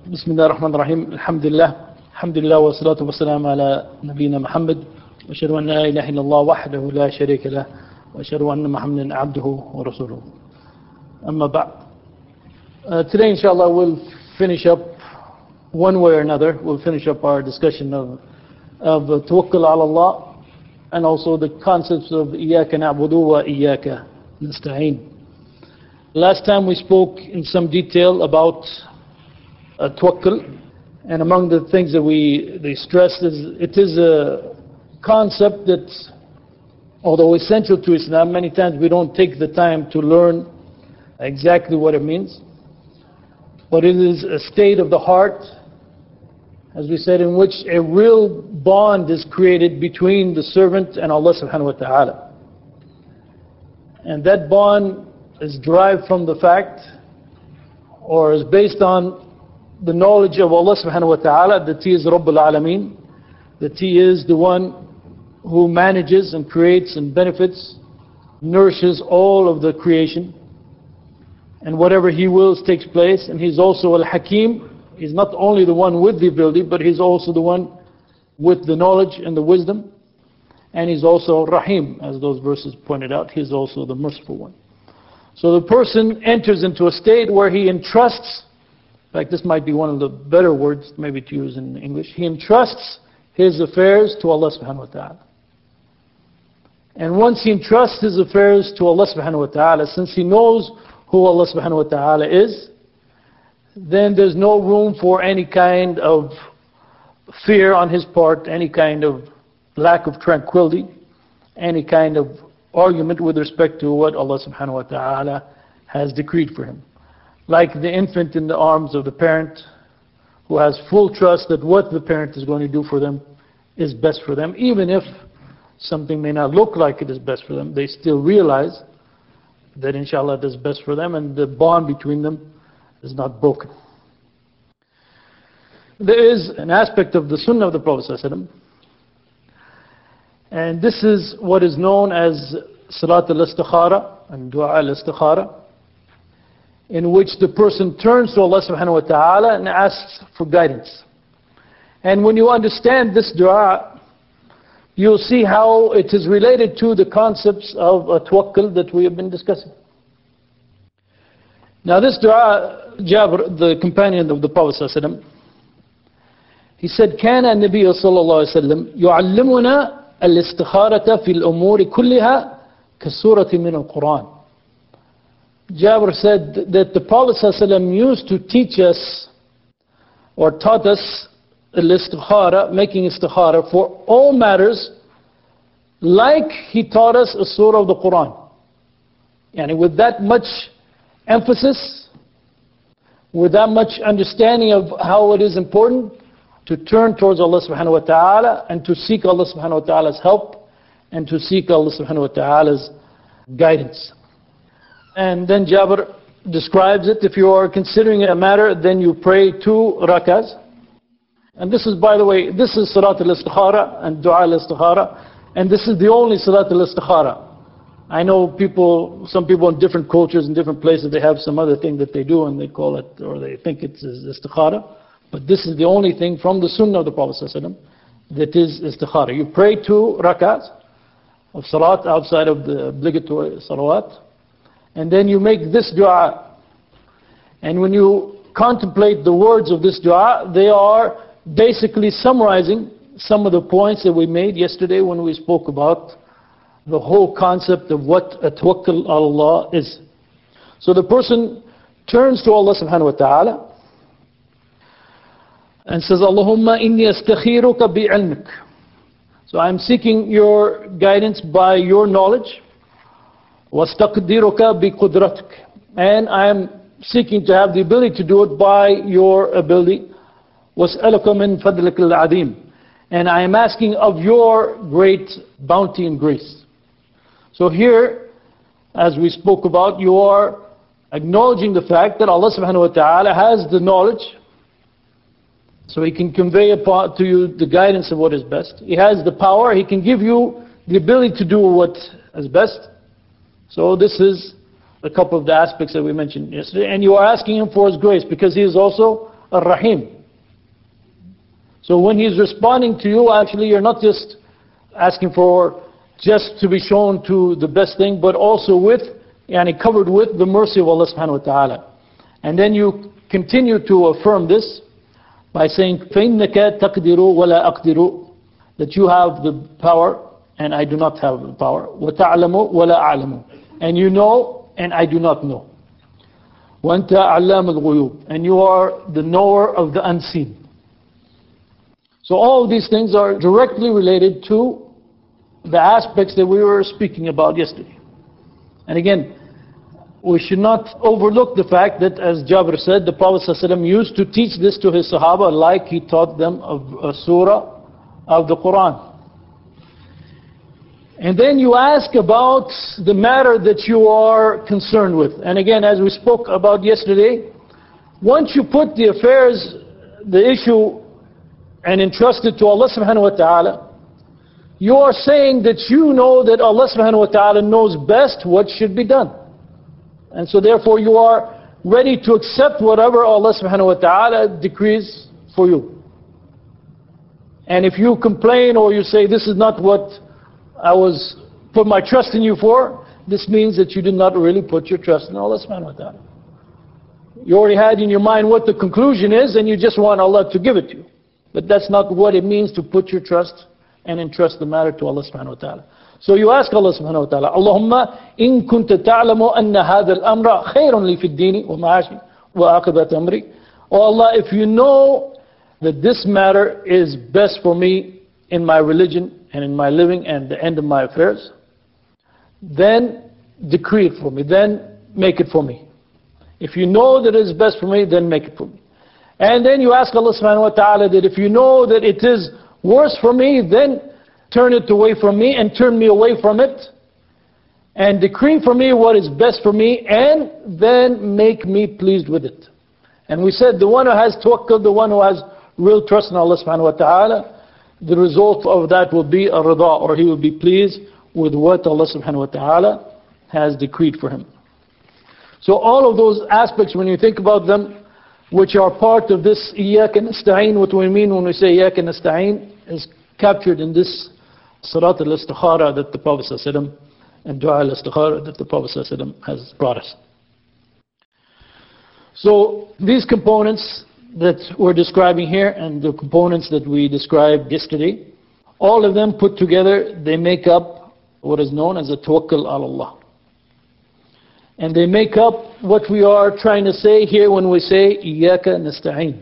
بسم الله الرحمن الرحيم الحمد لله والصلاة والسلام على نبينا محمد وأشهد أن لا إله إلا الله وحده لا شريك له وأشهد أن محمدا عبده ورسوله أما بعد. Today inshallah we'll finish up one way or another. We'll finish up our discussion of tawakkul ala Allah and also the concepts of إياك نعبد وإياك نستعين. Last time we spoke in some detail about tawakkul, and among the things that they stressed is it is a concept that, although essential to Islam, many times we don't take the time to learn exactly what it means. But it is a state of the heart, as we said, in which a real bond is created between the servant and Allah subhanahu wa ta'ala. And that bond is derived from the fact, or is based on the knowledge of Allah subhanahu wa ta'ala, that He is Rabbul Alameen, that He is the one who manages and creates and benefits, nourishes all of the creation, and whatever He wills takes place. And He's also Al-Hakim. He's not only the one with the ability, but He's also the one with the knowledge and the wisdom. And He's also Rahim, as those verses pointed out. He's also the merciful one. So the person enters into a state where he entrusts, in fact this might be one of the better words maybe to use in English, he entrusts his affairs to Allah subhanahu wa ta'ala. And once he entrusts his affairs to Allah subhanahu wa ta'ala, since he knows who Allah subhanahu wa ta'ala is, then there's no room for any kind of fear on his part, any kind of lack of tranquility, any kind of argument with respect to what Allah subhanahu wa ta'ala has decreed for him. Like the infant in the arms of the parent, who has full trust that what the parent is going to do for them is best for them. Even if something may not look like it is best for them, they still realize that inshallah it is best for them, and the bond between them is not broken. There is an aspect of the sunnah of the Prophet ﷺ, and this is what is known as Salat al-Istikhara and Dua al-Istikhara, in which the person turns to Allah subhanahu wa ta'ala and asks for guidance. And when you understand this dua, you'll see how it is related to the concepts of tawakkul that we have been discussing. Now this dua, Jabir, the companion of the Prophet ﷺ, he said, كان النبي صلى الله عليه وسلم يعلمنا الاستخارة في الأمور كلها كسورة من القرآن. Jabir said that the Prophet ﷺ used to teach us, or taught us, al-istikhara, making istikhara for all matters, like he taught us a surah of the Quran. And with that much emphasis, with that much understanding of how it is important to turn towards Allah subhanahu wa ta'ala and to seek Allah subhanahu wa ta'ala's help and to seek Allah subhanahu wa ta'ala's guidance. And then Jabir describes it, if you are considering a matter, then you pray 2 rakahs. And this is, by the way, this is Salat al-Istikhara and Dua al-Istikhara, and this is the only Salat al-Istikhara. I know some people in different cultures, in different places, they have some other thing that they do and they call it, or they think it's Istikhara. But this is the only thing from the Sunnah of the Prophet ﷺ that is Istikhara. You pray 2 rakahs of Salat outside of the obligatory Salawat, and then you make this dua. And when you contemplate the words of this dua, they are basically summarizing some of the points that we made yesterday when we spoke about the whole concept of what a tawakkul ala Allah is. So the person turns to Allah subhanahu wa ta'ala and says, Allahumma inni astakhiruka bi'ilmik. So I'm seeking your guidance by your knowledge. وَاسْتَقْدِرُكَ بِقُدْرَتِكَ. And I am seeking to have the ability to do it by your ability. وَاسْأَلُكَ مِنْ فَضْلِكَ الْعَظِيمِ. And I am asking of your great bounty and grace. So here, as we spoke about, you are acknowledging the fact that Allah subhanahu wa ta'ala has the knowledge, so He can convey to you the guidance of what is best. He has the power, He can give you the ability to do what is best. So this is a couple of the aspects that we mentioned yesterday. And you are asking Him for His grace, because He is also Ar-Rahim. So when He's responding to you, actually you're not just asking for just to be shown to the best thing, but also with, covered with the mercy of Allah subhanahu wa ta'ala. And then you continue to affirm this by saying, فَإِنَّكَ تَقْدِرُ وَلَا أَقْدِرُ, that you have the power and I do not have the power. وَتَعْلَمُ وَلَا أَعْلَمُ, and you know and I do not know. وَأَنْتَ عَلَّامُ الْغُيُوبِ, and you are the knower of the unseen. So all of these things are directly related to the aspects that we were speaking about yesterday. And again, we should not overlook the fact that, as Jabir said, the Prophet ﷺ used to teach this to his Sahaba like he taught them of a surah of the Quran. And then you ask about the matter that you are concerned with. And again, as we spoke about yesterday, once you put the affairs, the issue, and entrust it to Allah subhanahu wa ta'ala, you are saying that you know that Allah subhanahu wa ta'ala knows best what should be done. And so therefore you are ready to accept whatever Allah subhanahu wa ta'ala decrees for you. And if you complain or you say, this is not what I was put my trust in you for, this means that you did not really put your trust in Allah subhanahu wa ta'ala. You already had in your mind what the conclusion is and you just want Allah to give it to you. But that's not what it means to put your trust and entrust the matter to Allah subhanahu wa ta'ala. So you ask Allah subhanahu wa ta'ala, Allahumma in kunta ta'lamu anna hadha al-amra khayrun li fi ad-dini wa ma'ashi wa aqibat amri. Oh Allah, if you know that this matter is best for me in my religion and in my living and the end of my affairs, then decree it for me, then make it for me. If you know that it is best for me, then make it for me. And then you ask Allah subhanahu wa ta'ala that if you know that it is worse for me, then turn it away from me and turn me away from it. And decree for me what is best for me and then make me pleased with it. And we said the one who has tawakkul, the one who has real trust in Allah subhanahu wa ta'ala, the result of that will be a rida, or he will be pleased with what Allah subhanahu wa ta'ala has decreed for him. So all of those aspects, when you think about them, which are part of this إِيَّاكَ نَسْتَعِينَ, what we mean when we say إِيَّاكَ نَسْتَعِينَ, is captured in this Salat al-Istikhara that the Prophet ﷺ and Dua al-Istikhara that the Prophet ﷺ has brought us. So these components that we're describing here and the components that we described yesterday, all of them put together, they make up what is known as a tawakkul ala Allah. And they make up what we are trying to say here when we say إِيَّاكَ نَسْتَعِينَ.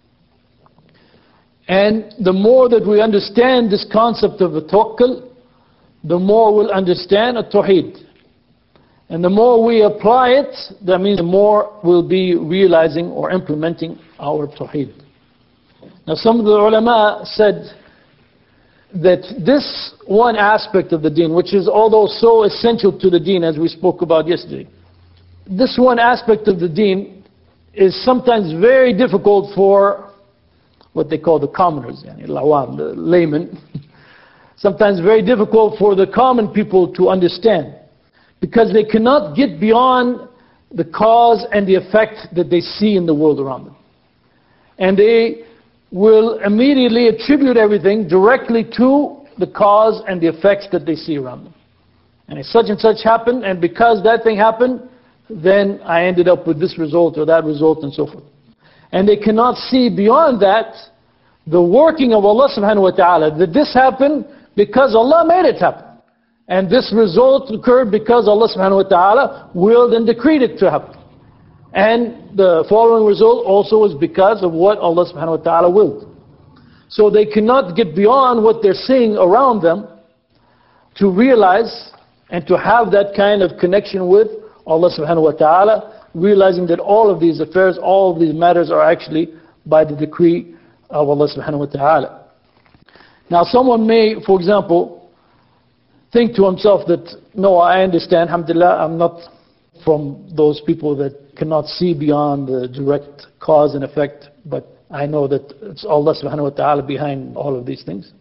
And the more that we understand this concept of a tawakkul, the more we'll understand a tawheed. And the more we apply it, that means the more we'll be realizing or implementing our tawheed. Now some of the ulama said that this one aspect of the deen, which is although so essential to the deen as we spoke about yesterday, this one aspect of the deen is sometimes very difficult for what they call the commoners, the laymen. Sometimes very difficult for the common people to understand, because they cannot get beyond the cause and the effect that they see in the world around them. And they will immediately attribute everything directly to the cause and the effects that they see around them. And if such and such happened, and because that thing happened, then I ended up with this result or that result and so forth. And they cannot see beyond that the working of Allah subhanahu wa ta'ala, that this happened because Allah made it happen. And this result occurred because Allah subhanahu wa ta'ala willed and decreed it to happen. And the following result also was because of what Allah subhanahu wa ta'ala willed. So they cannot get beyond what they're seeing around them to realize and to have that kind of connection with Allah subhanahu wa ta'ala, realizing that all of these affairs, all of these matters are actually by the decree of Allah subhanahu wa ta'ala. Now someone may, for example, think to himself that, no, I understand, alhamdulillah, I'm not from those people that cannot see beyond the direct cause and effect, but I know that it's Allah subhanahu wa ta'ala behind all of these things.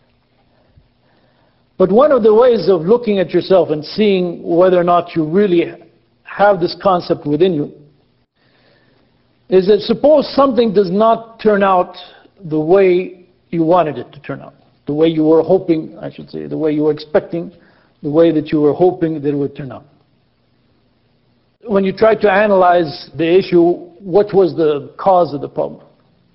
But one of the ways of looking at yourself and seeing whether or not you really have this concept within you is that suppose something does not turn out the way you wanted it to turn out, the way you were hoping, I should say, the way you were expecting, the way that you were hoping that it would turn out. When you try to analyze the issue, what was the cause of the problem?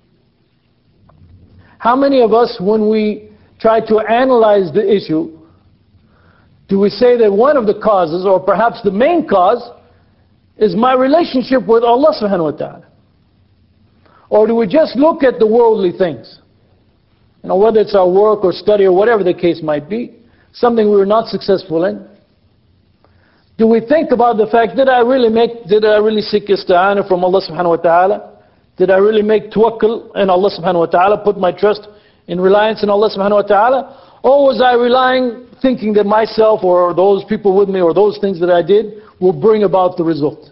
How many of us, when we try to analyze the issue, do we say that one of the causes, or perhaps the main cause, is my relationship with Allah subhanahu wa ta'ala? Or do we just look at the worldly things? You know, whether it's our work or study or whatever the case might be, something we were not successful in. Do we think about the fact, did I really seek ista'ana from Allah subhanahu wa ta'ala? Did I really make tawakkul in Allah subhanahu wa ta'ala, put my trust in reliance in Allah subhanahu wa ta'ala? Or was I relying, thinking that myself or those people with me or those things that I did will bring about the result?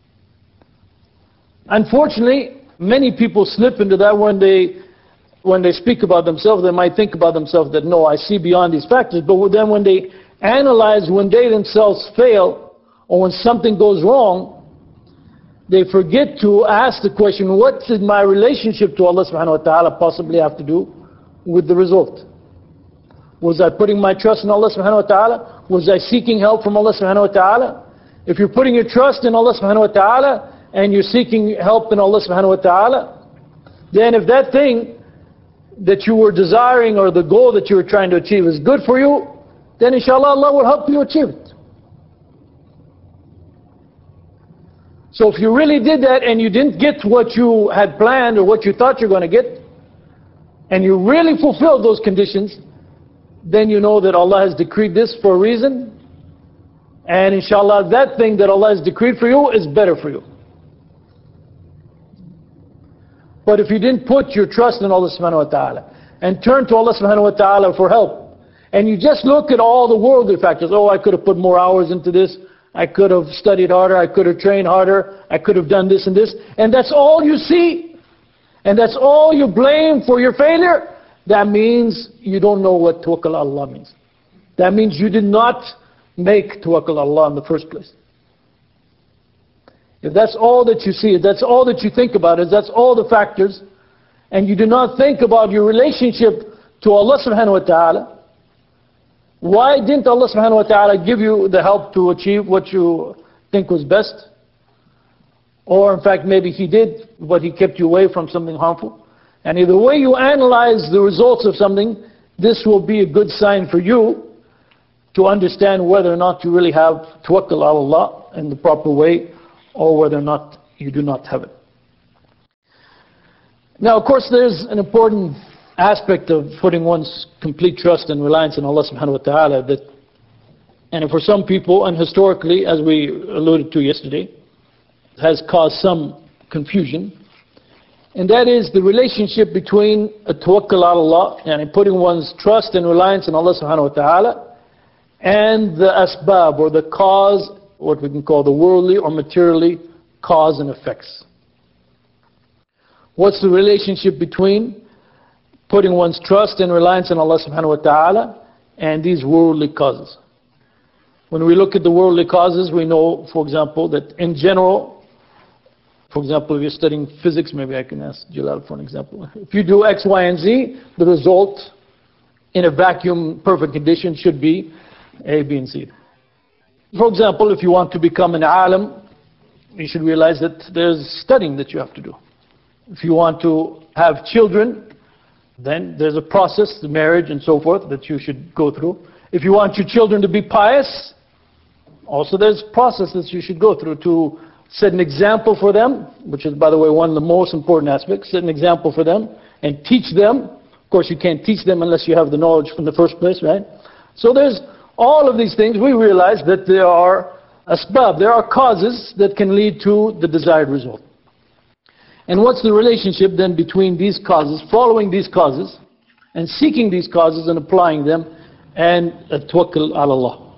Unfortunately, many people slip into that when they speak about themselves. They might think about themselves that, no, I see beyond these factors. But then when they analyze, when they themselves fail, or when something goes wrong, they forget to ask the question, what did my relationship to Allah subhanahu wa ta'ala possibly have to do with the result? Was I putting my trust in Allah subhanahu wa ta'ala? Was I seeking help from Allah subhanahu wa ta'ala? If you're putting your trust in Allah subhanahu wa ta'ala, and you're seeking help in Allah subhanahu wa ta'ala, then if that thing that you were desiring or the goal that you were trying to achieve is good for you, then inshallah Allah will help you achieve it. So if you really did that and you didn't get what you had planned or what you thought you're going to get, and you really fulfilled those conditions, then you know that Allah has decreed this for a reason, and inshallah that thing that Allah has decreed for you is better for you. But if you didn't put your trust in Allah subhanahu wa ta'ala and turn to Allah subhanahu wa ta'ala for help, and you just look at all the worldly factors, oh, I could have put more hours into this, I could have studied harder, I could have trained harder, I could have done this and this, and that's all you see, and that's all you blame for your failure, that means you don't know what tawakkul Allah means. That means you did not make tawakkul Allah in the first place. If that's all that you see, if that's all that you think about, if that's all the factors, and you do not think about your relationship to Allah subhanahu wa ta'ala, why didn't Allah subhanahu wa ta'ala give you the help to achieve what you think was best? Or in fact maybe He did, but He kept you away from something harmful. And either way you analyze the results of something, this will be a good sign for you to understand whether or not you really have tawakkul ala Allah in the proper way, or whether or not you do not have it. Now of course there's an important aspect of putting one's complete trust and reliance in Allah subhanahu wa ta'ala, that, and for some people, and historically, as we alluded to yesterday, has caused some confusion, and that is the relationship between a tawakkul ala Allah, and putting one's trust and reliance in Allah subhanahu wa ta'ala, and the asbab, or the cause, what we can call the worldly or materially cause and effects. What's the relationship between putting one's trust and reliance in Allah subhanahu wa ta'ala and these worldly causes? When we look at the worldly causes, we know, for example, that in general, for example, if you're studying physics, maybe I can ask Jalal for an example. If you do X, Y, and Z, the result in a vacuum perfect condition should be A, B, and C. For example, if you want to become an alim, you should realize that there's studying that you have to do. If you want to have children, then there's a process, the marriage and so forth, that you should go through. If you want your children to be pious, also there's processes you should go through to set an example for them, which is, by the way, one of the most important aspects. Set an example for them and teach them. Of course, you can't teach them unless you have the knowledge from the first place, right? So there's all of these things. We realize that there are asbab, there are causes that can lead to the desired result. And what's the relationship then between these causes, following these causes, and seeking these causes and applying them, and tawakkul ala Allah?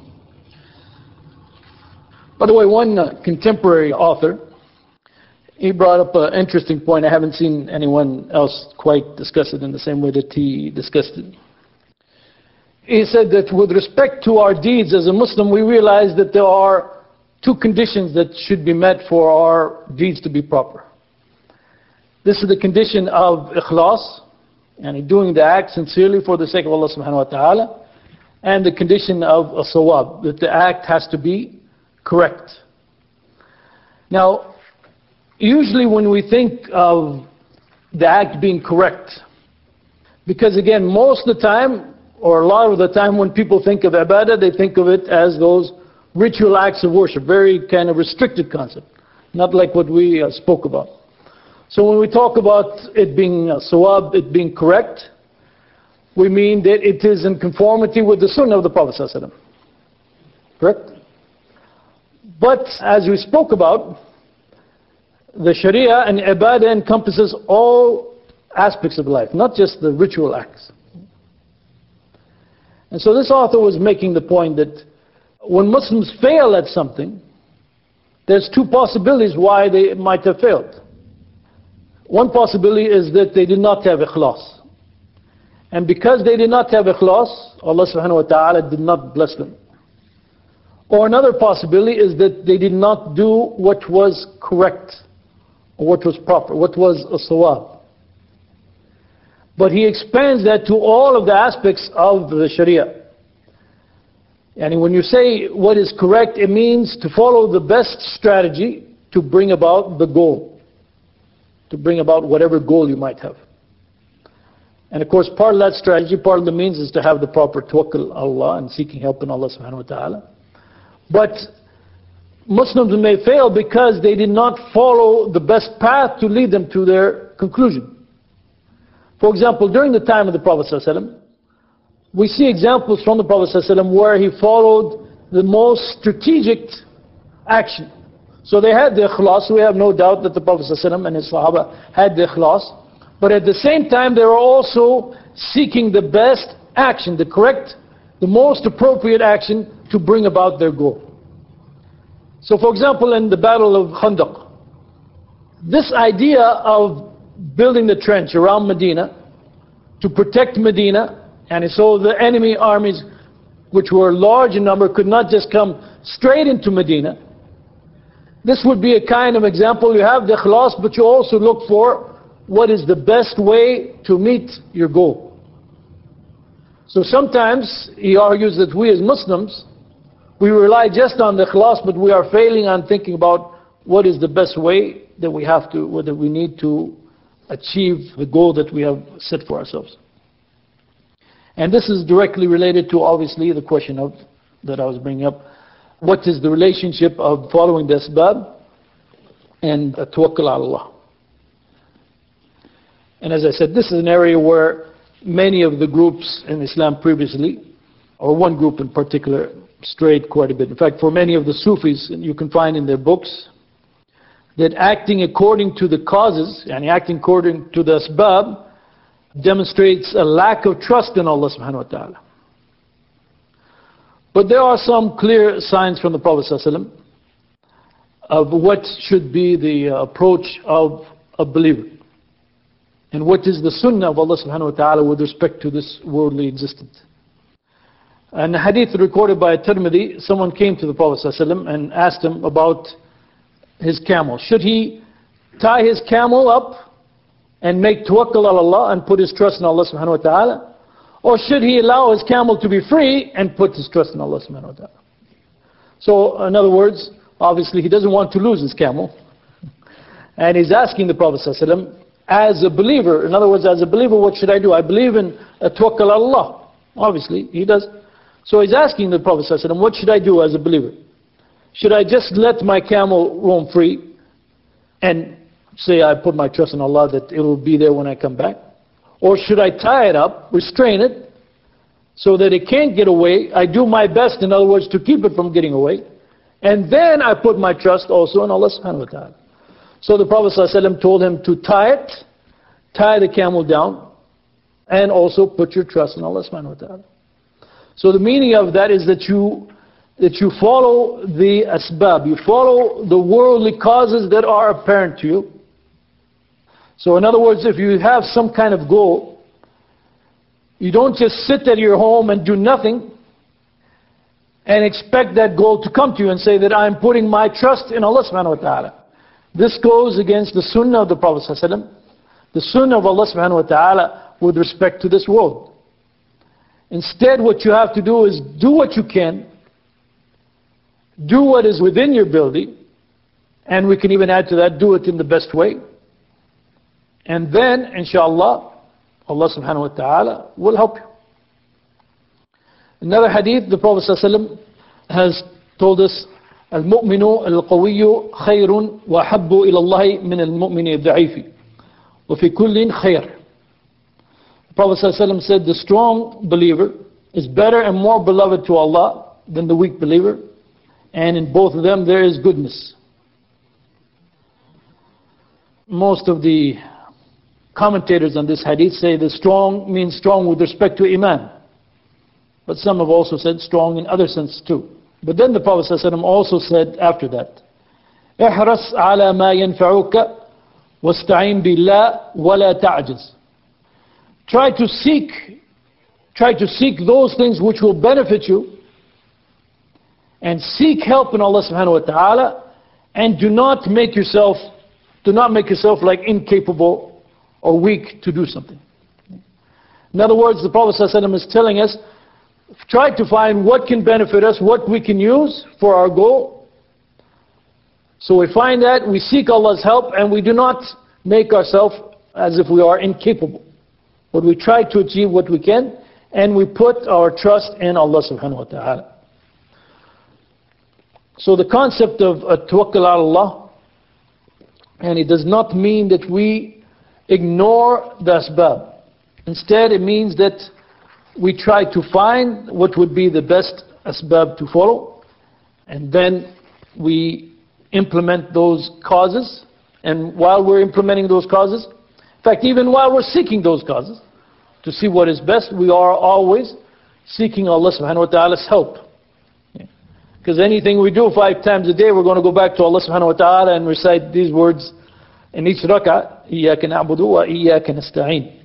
By the way, one contemporary author, he brought up an interesting point. I haven't seen anyone else quite discuss it in the same way that he discussed it. He said that with respect to our deeds as a Muslim, we realize that there are two conditions that should be met for our deeds to be proper. This is the condition of ikhlas, and doing the act sincerely for the sake of Allah subhanahu wa ta'ala, and the condition of a sawab, that the act has to be correct. Now, usually when we think of the act being correct, because again, most of the time, or a lot of the time when people think of ibadah, they think of it as those ritual acts of worship, very kind of restricted concept, not like what we spoke about. So when we talk about it being sawab, it being correct, we mean that it is in conformity with the sunnah of the Prophet ﷺ. Correct? But as we spoke about, the sharia and ibadah encompasses all aspects of life, not just the ritual acts. And so this author was making the point that when Muslims fail at something, there's two possibilities why they might have failed. One possibility is that they did not have ikhlas. And because they did not have ikhlas, Allah subhanahu wa ta'ala did not bless them. Or another possibility is that they did not do what was correct, or what was proper, what was a sawab. But he expands that to all of the aspects of the sharia. And when you say what is correct, it means to follow the best strategy to bring about the goal, to bring about whatever goal you might have. And of course, part of that strategy, part of the means is to have the proper tawakkul on Allah and seeking help in Allah subhanahu wa ta'ala. But Muslims may fail because they did not follow the best path to lead them to their conclusion. For example, during the time of the Prophet ﷺ, we see examples from the Prophet ﷺ where he followed the most strategic action. So they had the ikhlas. We have no doubt that the Prophet ﷺ and his Sahaba had the ikhlas. But at the same time, they were also seeking the best action, the correct, the most appropriate action to bring about their goal. So for example, in the Battle of Khandaq, this idea of building the trench around Medina to protect Medina, and so the enemy armies, which were large in number, could not just come straight into Medina. This would be a kind of example. You have the ikhlas, but you also look for what is the best way to meet your goal. So sometimes he argues that we as Muslims, we rely just on the ikhlas, but we are failing on thinking about what is the best way that we have to, whether we need to achieve the goal that we have set for ourselves. And this is directly related to, obviously, the question of that I was bringing up. What is the relationship of following the asbab and tawakkul ala Allah? And as I said, this is an area where many of the groups in Islam previously, or one group in particular, strayed quite a bit. In fact, for many of the Sufis, you can find in their books, that acting according to the causes, and acting according to the asbab, demonstrates a lack of trust in Allah subhanahu wa ta'ala. But there are some clear signs from the Prophet ﷺ of what should be the approach of a believer, and what is the sunnah of Allah subhanahu wa ta'ala with respect to this worldly existence. And a hadith recorded by Tirmidhi, someone came to the Prophet ﷺ and asked him about his camel. Should he tie his camel up and make tawakkul ala Allah and put his trust in Allah subhanahu wa ta'ala? Or should he allow his camel to be free and put his trust in Allah subhanahu wa ta'ala? So in other words, obviously he doesn't want to lose his camel. And he's asking the Prophet ﷺ, as a believer, in other words, as a believer, what should I do? I believe in tawakkul ala Allah. Obviously, he does. So he's asking the Prophet ﷺ, what should I do as a believer? Should I just let my camel roam free and say I put my trust in Allah that it will be there when I come back? Or should I tie it up, restrain it, so that it can't get away? I do my best, in other words, to keep it from getting away. And then I put my trust also in Allah subhanahu wa ta'ala. So the Prophet ﷺ told him to tie the camel down, and also put your trust in Allah subhanahu wa ta'ala. So the meaning of that is that you follow the asbab, you follow the worldly causes that are apparent to you. So in other words, if you have some kind of goal, you don't just sit at your home and do nothing and expect that goal to come to you and say that I'm putting my trust in Allah subhanahu wa ta'ala. This goes against the sunnah of the Prophet ﷺ, the sunnah of Allah subhanahu wa ta'ala with respect to this world. Instead, what you have to do is do what you can, do what is within your ability, and we can even add to that, do it in the best way. And then, inshallah, Allah subhanahu wa ta'ala will help you. Another hadith, the Prophet ﷺ has told us, المؤمن القوي خير وحب إلى الله من المؤمن الضعيف وفي كل خير. The Prophet ﷺ said, the strong believer is better and more beloved to Allah than the weak believer, and in both of them there is goodness. Most of the commentators on this hadith say the strong means strong with respect to Iman. But some have also said strong in other senses too. But then the Prophet ﷺ also said after that, احرص على ما ينفعك واستعين بالله ولا تعجز. Try to seek those things which will benefit you, and seek help in Allah subhanahu wa ta'ala, and do not make yourself like incapable or weak to do something. In other words, the Prophet ﷺ is telling us, try to find what can benefit us, what we can use for our goal. So we find that, we seek Allah's help, and we do not make ourselves as if we are incapable. But we try to achieve what we can, and we put our trust in Allah subhanahu wa ta'ala. So the concept of tawakkul ala Allah, and it does not mean that we ignore the asbab. Instead, it means that we try to find what would be the best asbab to follow, and then we implement those causes. And while we're implementing those causes, in fact, even while we're seeking those causes to see what is best, we are always seeking Allah subhanahu wa ta'ala's help. Because anything we do 5 times a day, we're going to go back to Allah subhanahu wa ta'ala and recite these words in each rak'ah, إِيَّاكَ نَعْبُدُ وَإِيَّاكَ نَسْتَعِينُ.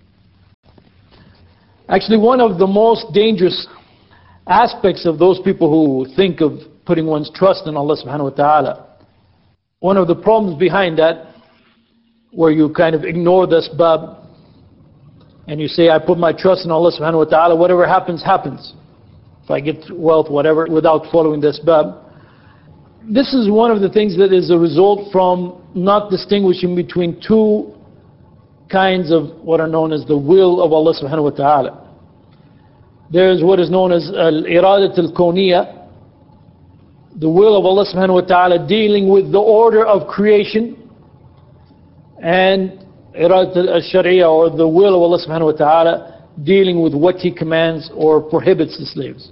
Actually, one of the most dangerous aspects of those people who think of putting one's trust in Allah subhanahu wa ta'ala, one of the problems behind that, where you kind of ignore the asbab, and you say, I put my trust in Allah subhanahu wa ta'ala, whatever happens, happens. If I get wealth, whatever, without following the asbab. This is one of the things that is a result from not distinguishing between two kinds of what are known as the will of Allah subhanahu wa ta'ala. There is what is known as al-iradat al-kawniyya, the will of Allah subhanahu wa ta'ala dealing with the order of creation, and iradat al-shari'ah, or the will of Allah subhanahu wa ta'ala dealing with what He commands or prohibits the slaves.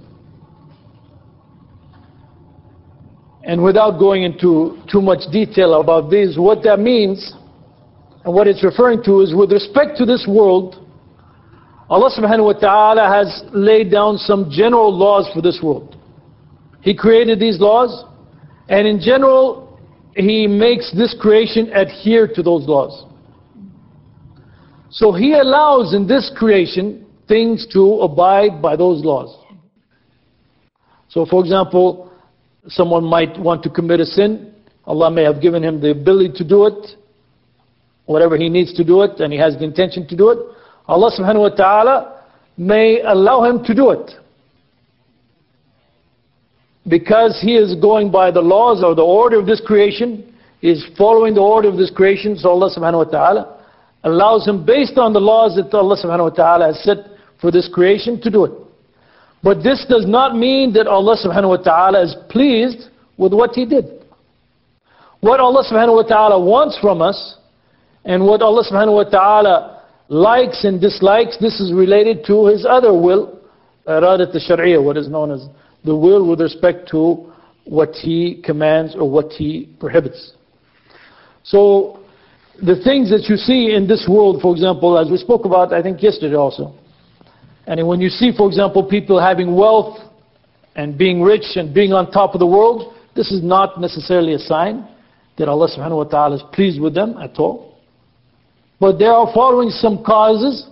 And without going into too much detail about this, what that means and what it's referring to is, with respect to this world, Allah subhanahu wa ta'ala has laid down some general laws for this world. He created these laws, and in general He makes this creation adhere to those laws. So He allows in this creation things to abide by those laws. So for example, someone might want to commit a sin. Allah may have given him the ability to do it, whatever he needs to do it, and he has the intention to do it. Allah subhanahu wa ta'ala may allow him to do it, because he is going by the laws or the order of this creation. He is following the order of this creation. So Allah subhanahu wa ta'ala allows him, based on the laws that Allah subhanahu wa ta'ala has set for this creation, to do it. But this does not mean that Allah subhanahu wa ta'ala is pleased with what He did. What Allah subhanahu wa ta'ala wants from us, and what Allah subhanahu wa ta'ala likes and dislikes, this is related to His other will, iradat al-shari'ah, what is known as the will with respect to what He commands or what He prohibits. So the things that you see in this world, for example, as we spoke about I think yesterday also, and when you see, for example, people having wealth and being rich and being on top of the world, this is not necessarily a sign that Allah subhanahu wa ta'ala is pleased with them at all. But they are following some causes,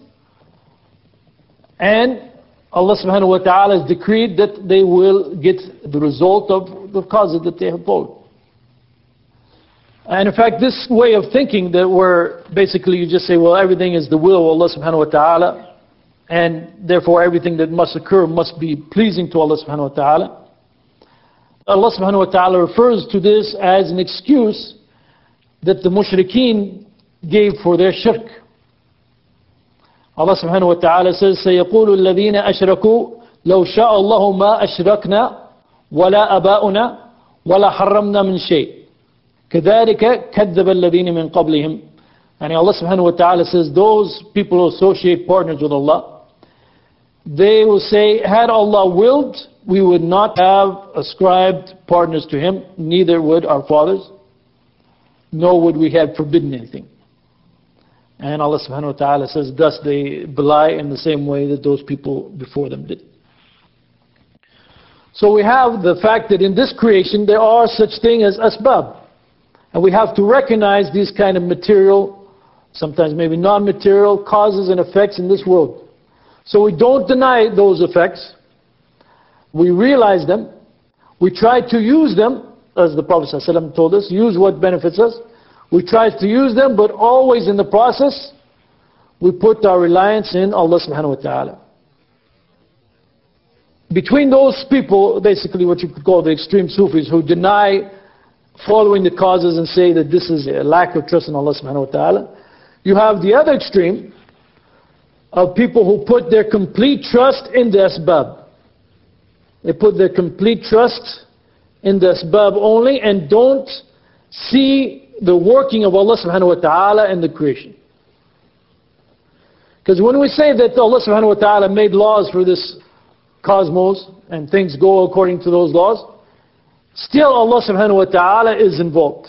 and Allah subhanahu wa ta'ala has decreed that they will get the result of the causes that they have followed. And in fact, this way of thinking that where basically you just say, well, everything is the will of Allah subhanahu wa ta'ala, and therefore everything that must occur must be pleasing to Allah subhanahu wa ta'ala. Allah subhanahu wa ta'ala refers to this as an excuse that the mushrikeen gave for their shirk. Allah subhanahu wa ta'ala says, سَيَقُولُ الَّذِينَ أَشْرَكُوا لَوْ شَاءَ اللَّهُ مَا أَشْرَكْنَا وَلَا أَبَاؤُنَا وَلَا حَرَّمْنَا مِنْ شَيْءٍ كَذَلِكَ كَذَّبَ الَّذِينَ مِنْ قَبْلِهِمْ. And Allah subhanahu wa ta'ala says, those people who associate partners with Allah, they will say, had Allah willed, we would not have ascribed partners to Him, neither would our fathers, nor would we have forbidden anything. And Allah subhanahu wa ta'ala says, thus they belie in the same way that those people before them did. So we have the fact that in this creation there are such things as asbab. And we have to recognize these kind of material, sometimes maybe non-material causes and effects in this world. So we don't deny those effects. We realize them. We try to use them, as the Prophet ﷺ told us, use what benefits us. We try to use them, but always in the process, we put our reliance in Allah subhanahu wa ta'ala. Between those people, basically what you could call the extreme Sufis, who deny following the causes and say that this is a lack of trust in Allah subhanahu wa ta'ala, you have the other extreme of people who put their complete trust in the asbab. They put their complete trust in the asbab only and don't see the working of Allah subhanahu wa ta'ala in the creation. Because when we say that Allah subhanahu wa ta'ala made laws for this cosmos and things go according to those laws, still Allah subhanahu wa ta'ala is involved.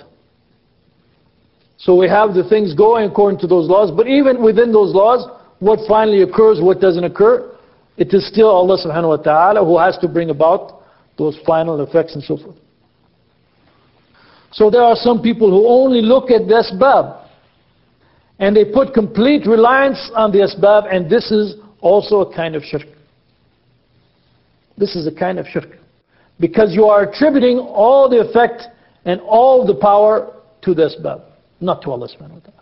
So we have the things going according to those laws, but even within those laws, what finally occurs, what doesn't occur, it is still Allah subhanahu wa ta'ala who has to bring about those final effects and so forth. So there are some people who only look at the asbab, and they put complete reliance on the asbab, and this is also a kind of shirk. This is a kind of shirk. Because you are attributing all the effect and all the power to the asbab, not to Allah subhanahu wa ta'ala.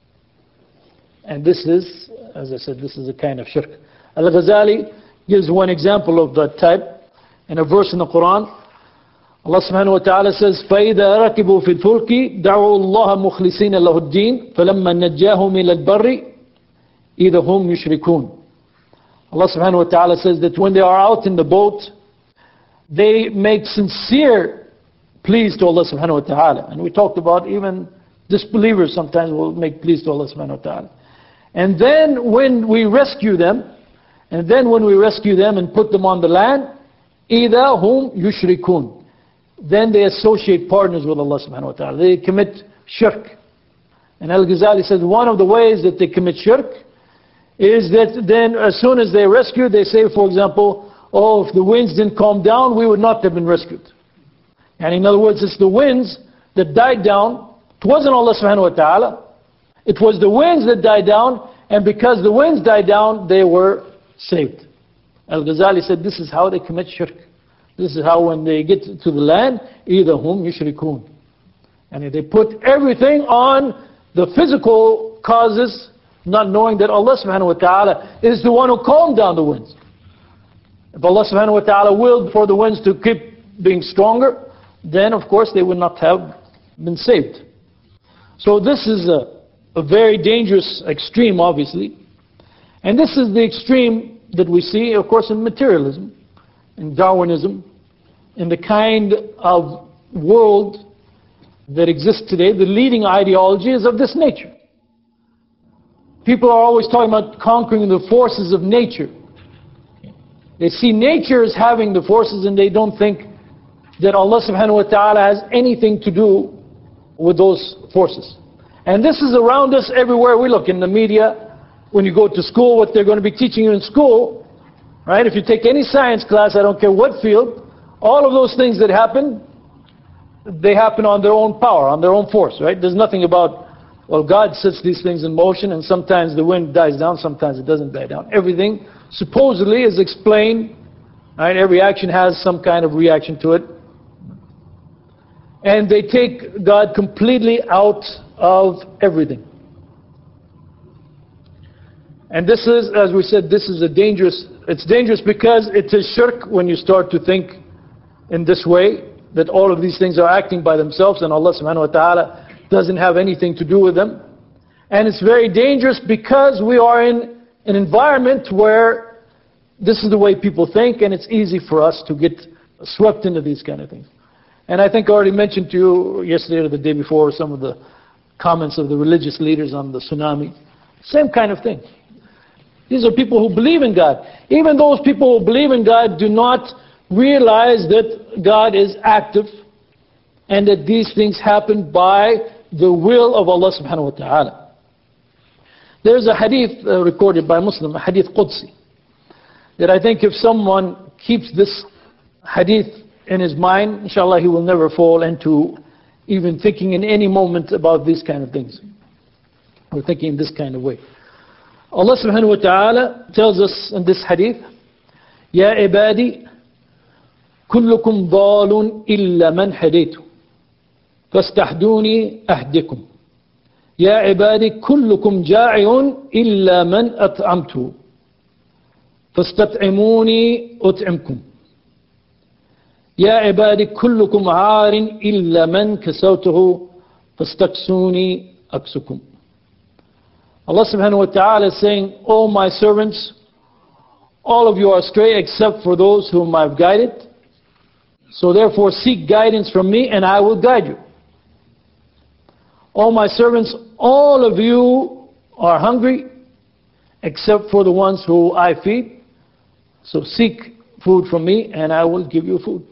And this is, as I said, this is a kind of shirk. Al-Ghazali gives one example of that type in a verse in the Quran. Allah subhanahu wa ta'ala says, فَإِذَا رَكِبُوا فِي الْفُلْكِ دَعُوا اللَّهَ مُخْلِصِينَ لَهُ الدِّينَ فَلَمَّا نَجَّاهُمْ إِلَى الْبَرِّ إِذَا هُمْ يُشْرِكُونَ. Allah subhanahu wa ta'ala says that when they are out in the boat, they make sincere pleas to Allah subhanahu wa ta'ala. And we talked about even disbelievers sometimes will make pleas to Allah subhanahu wa ta'ala. And then when we rescue them, and put them on the land, إِذَا هُمْ يُشْرِكُونَ. Then they associate partners with Allah subhanahu wa ta'ala. They commit shirk. And Al-Ghazali says one of the ways that they commit shirk is that then as soon as they rescue, they say, for example, oh, if the winds didn't calm down, we would not have been rescued. And in other words, it's the winds that died down. It wasn't Allah subhanahu wa ta'ala. It was the winds that died down, and because the winds died down, they were saved. Al-Ghazali said this is how they commit shirk. This is how when they get to the land, إِذَا هُمْ يُشْرِكُونَ. And they put everything on the physical causes, not knowing that Allah subhanahu wa ta'ala is the one who calmed down the winds. If Allah subhanahu wa ta'ala willed for the winds to keep being stronger, then of course they would not have been saved. So this is a very dangerous extreme, obviously. And this is the extreme that we see, of course, in materialism, in Darwinism, in the kind of world that exists today. The leading ideology is of this nature. People are always talking about conquering the forces of nature. They see nature as having the forces, and they don't think that Allah subhanahu wa ta'ala has anything to do with those forces. And this is around us everywhere we look, in the media, when you go to school, what they're going to be teaching you in school, right? If you take any science class, I don't care what field, all of those things that happen, they happen on their own power, on their own force, right? There's nothing about, well, God sets these things in motion, and sometimes the wind dies down, sometimes it doesn't die down. Everything supposedly is explained, right? Every action has some kind of reaction to it. and they take God completely out of everything. And this is, as we said, this is it's dangerous because it is shirk when you start to think in this way, that all of these things are acting by themselves and Allah subhanahu wa ta'ala doesn't have anything to do with them. And it's very dangerous because we are in an environment where this is the way people think, and it's easy for us to get swept into these kind of things. And I think I already mentioned to you yesterday or the day before some of the comments of the religious leaders on the tsunami. Same kind of thing. These are people who believe in God. Even those people who believe in God do not realize that God is active and that these things happen by the will of Allah subhanahu wa ta'ala. There's a hadith recorded by Muslim, a hadith Qudsi, that I think if someone keeps this hadith in his mind, inshallah he will never fall into even thinking in any moment about these kind of things, or thinking in this kind of way. Allah subhanahu wa ta'ala tells us in this hadith, Ya ibadi, kullukum dalun illa man hadaytu, fastahduni ahdikum. Ya ibadi, kullukum ja'i'un illa man at'amtu, fastat'imuni ut'imkum. Ya ibadi, kullukum 'arin illa man kasawtuhu, fastaksuni aksukum. Allah subhanahu wa ta'ala is saying, O my servants, all of you are astray except for those whom I've guided. So therefore seek guidance from me and I will guide you. O my servants, all of you are hungry except for the ones who I feed. So seek food from me and I will give you food.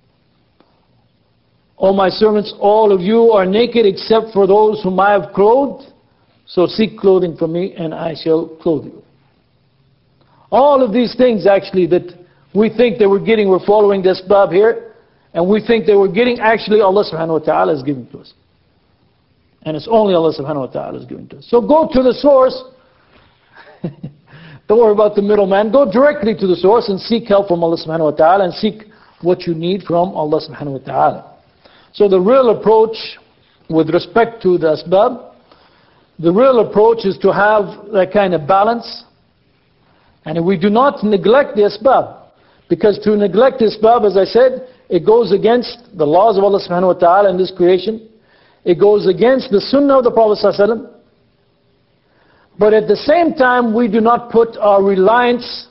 O my servants, all of you are naked except for those whom I have clothed. So seek clothing from me and I shall clothe you. All of these things actually that we think that we're getting, we're following this bab here, and we think that we're getting, actually Allah subhanahu wa ta'ala is giving to us. And it's only Allah subhanahu wa ta'ala is giving to us. So go to the source. Don't worry about the middleman. Go directly to the source and seek help from Allah subhanahu wa ta'ala and seek what you need from Allah subhanahu wa ta'ala. So the real approach with respect to the asbab, the real approach is to have that kind of balance. And we do not neglect the asbab. Because to neglect the asbab, as I said, it goes against the laws of Allah subhanahu wa ta'ala in this creation. It goes against the sunnah of the Prophet sallallahu alaihi wasallam. But at the same time, we do not put our reliance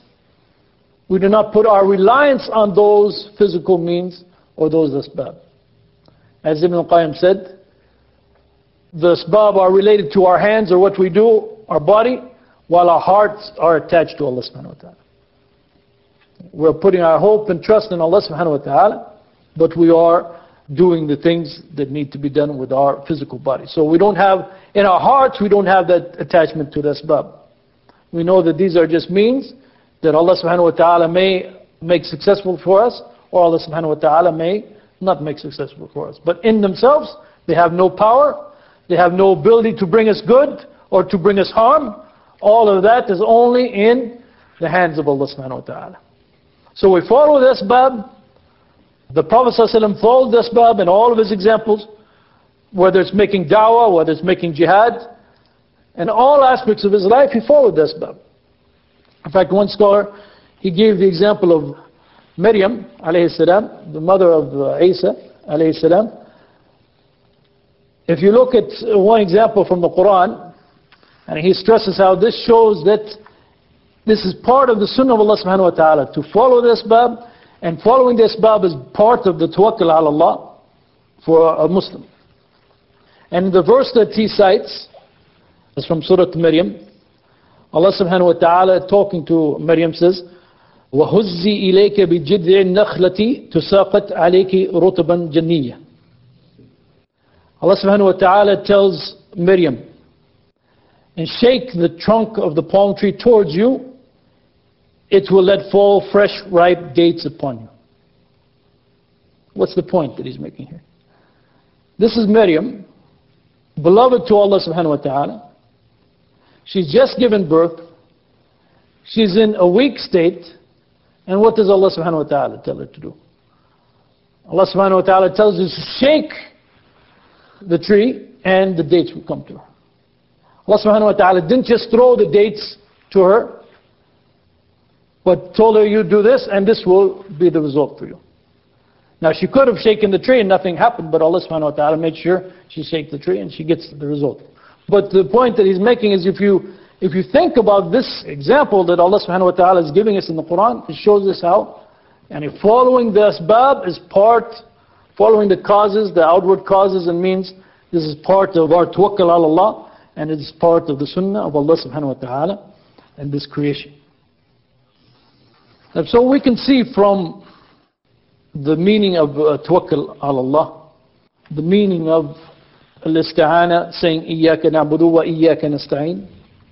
on those physical means or those asbab. As Ibn al-Qayyim said, the asbab are related to our hands or what we do, our body, while our hearts are attached to Allah subhanahu wa ta'ala. We're putting our hope and trust in Allah subhanahu wa ta'ala, but we are doing the things that need to be done with our physical body. So we don't have, in our hearts, we don't have that attachment to the asbab. We know that these are just means that Allah subhanahu wa ta'ala may make successful for us, or Allah subhanahu wa ta'ala may not make successful for us. But in themselves, they have no power, they have no ability to bring us good or to bring us harm. All of that is only in the hands of Allah subhanahu wa ta'ala. So we follow this asbab. The Prophet ﷺ followed this asbab in all of his examples, whether it's making da'wah, whether it's making jihad, in all aspects of his life he followed this asbab. In fact, one scholar, he gave the example of Maryam alayhi salam, the mother of Isa alayhi salam. If you look at one example from the Quran, and he stresses how this shows that this is part of the sunnah of Allah subhanahu wa ta'ala, to follow this asbab, and following this asbab is part of the tawakkul ala Allah for a Muslim. And the verse that he cites is from Surah Maryam. Allah subhanahu wa ta'ala talking to Maryam says, وَهُزِّي إِلَيْكَ بِجِذْعِ النَّخْلَةِ تُسَاقَتْ عَلَيْكِ رُطَبًا جَنِيًّا. Allah subhanahu wa ta'ala tells Maryam, and shake the trunk of the palm tree towards you, it will let fall fresh ripe dates upon you. What's the point that he's making here? This is Maryam, beloved to Allah subhanahu wa ta'ala. She's just given birth. She's in a weak state. And what does Allah subhanahu wa ta'ala tell her to do? Allah subhanahu wa ta'ala tells her to shake the tree and the dates would come to her. Allah subhanahu wa ta'ala didn't just throw the dates to her, but told her, you do this and this will be the result for you. Now she could have shaken the tree and nothing happened, but Allah subhanahu wa ta'ala made sure she shaked the tree and she gets the result. But the point that he's making is if you think about this example that Allah subhanahu wa ta'ala is giving us in the Quran, it shows us how following the asbab is part, following the causes, the outward causes and means, this is part of our tawakkul ala Allah, and it is part of the sunnah of Allah subhanahu wa ta'ala and this creation. And so we can see from the meaning of tawakkul ala Allah, the meaning of al-isti'ana, saying iyyaka na'budu wa iyyaka nasta'in.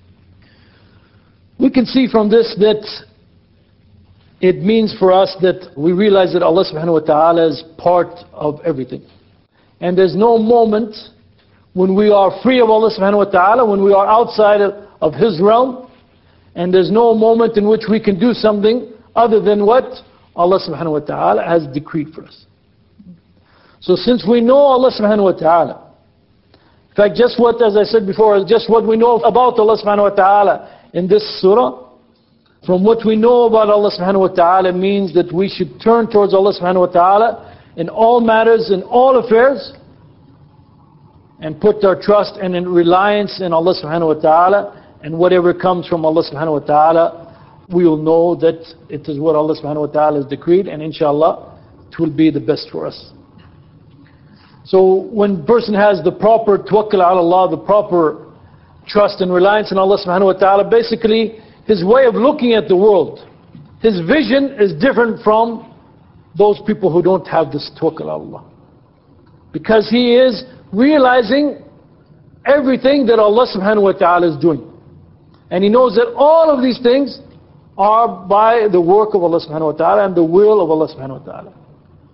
We can see from this that it means for us that we realize that Allah subhanahu wa ta'ala is part of everything. And there's no moment when we are free of Allah subhanahu wa ta'ala, when we are outside of His realm, and there's no moment in which we can do something other than what Allah subhanahu wa ta'ala has decreed for us. So since we know Allah subhanahu wa ta'ala, in fact just what, as I said before, just what we know about Allah subhanahu wa ta'ala in this surah, from what we know about Allah subhanahu wa ta'ala means that we should turn towards Allah subhanahu wa ta'ala in all matters, in all affairs, and put our trust and in reliance in Allah subhanahu wa ta'ala, and whatever comes from Allah subhanahu wa ta'ala, we will know that it is what Allah subhanahu wa ta'ala has decreed, and inshallah it will be the best for us. So when a person has the proper tawakkul ala Allah, the proper trust and reliance in Allah subhanahu wa ta'ala, basically his way of looking at the world, his vision is different from those people who don't have this tawakkul ala Allah. Because he is realizing everything that Allah subhanahu wa ta'ala is doing. And he knows that all of these things are by the work of Allah subhanahu wa ta'ala and the will of Allah subhanahu wa ta'ala.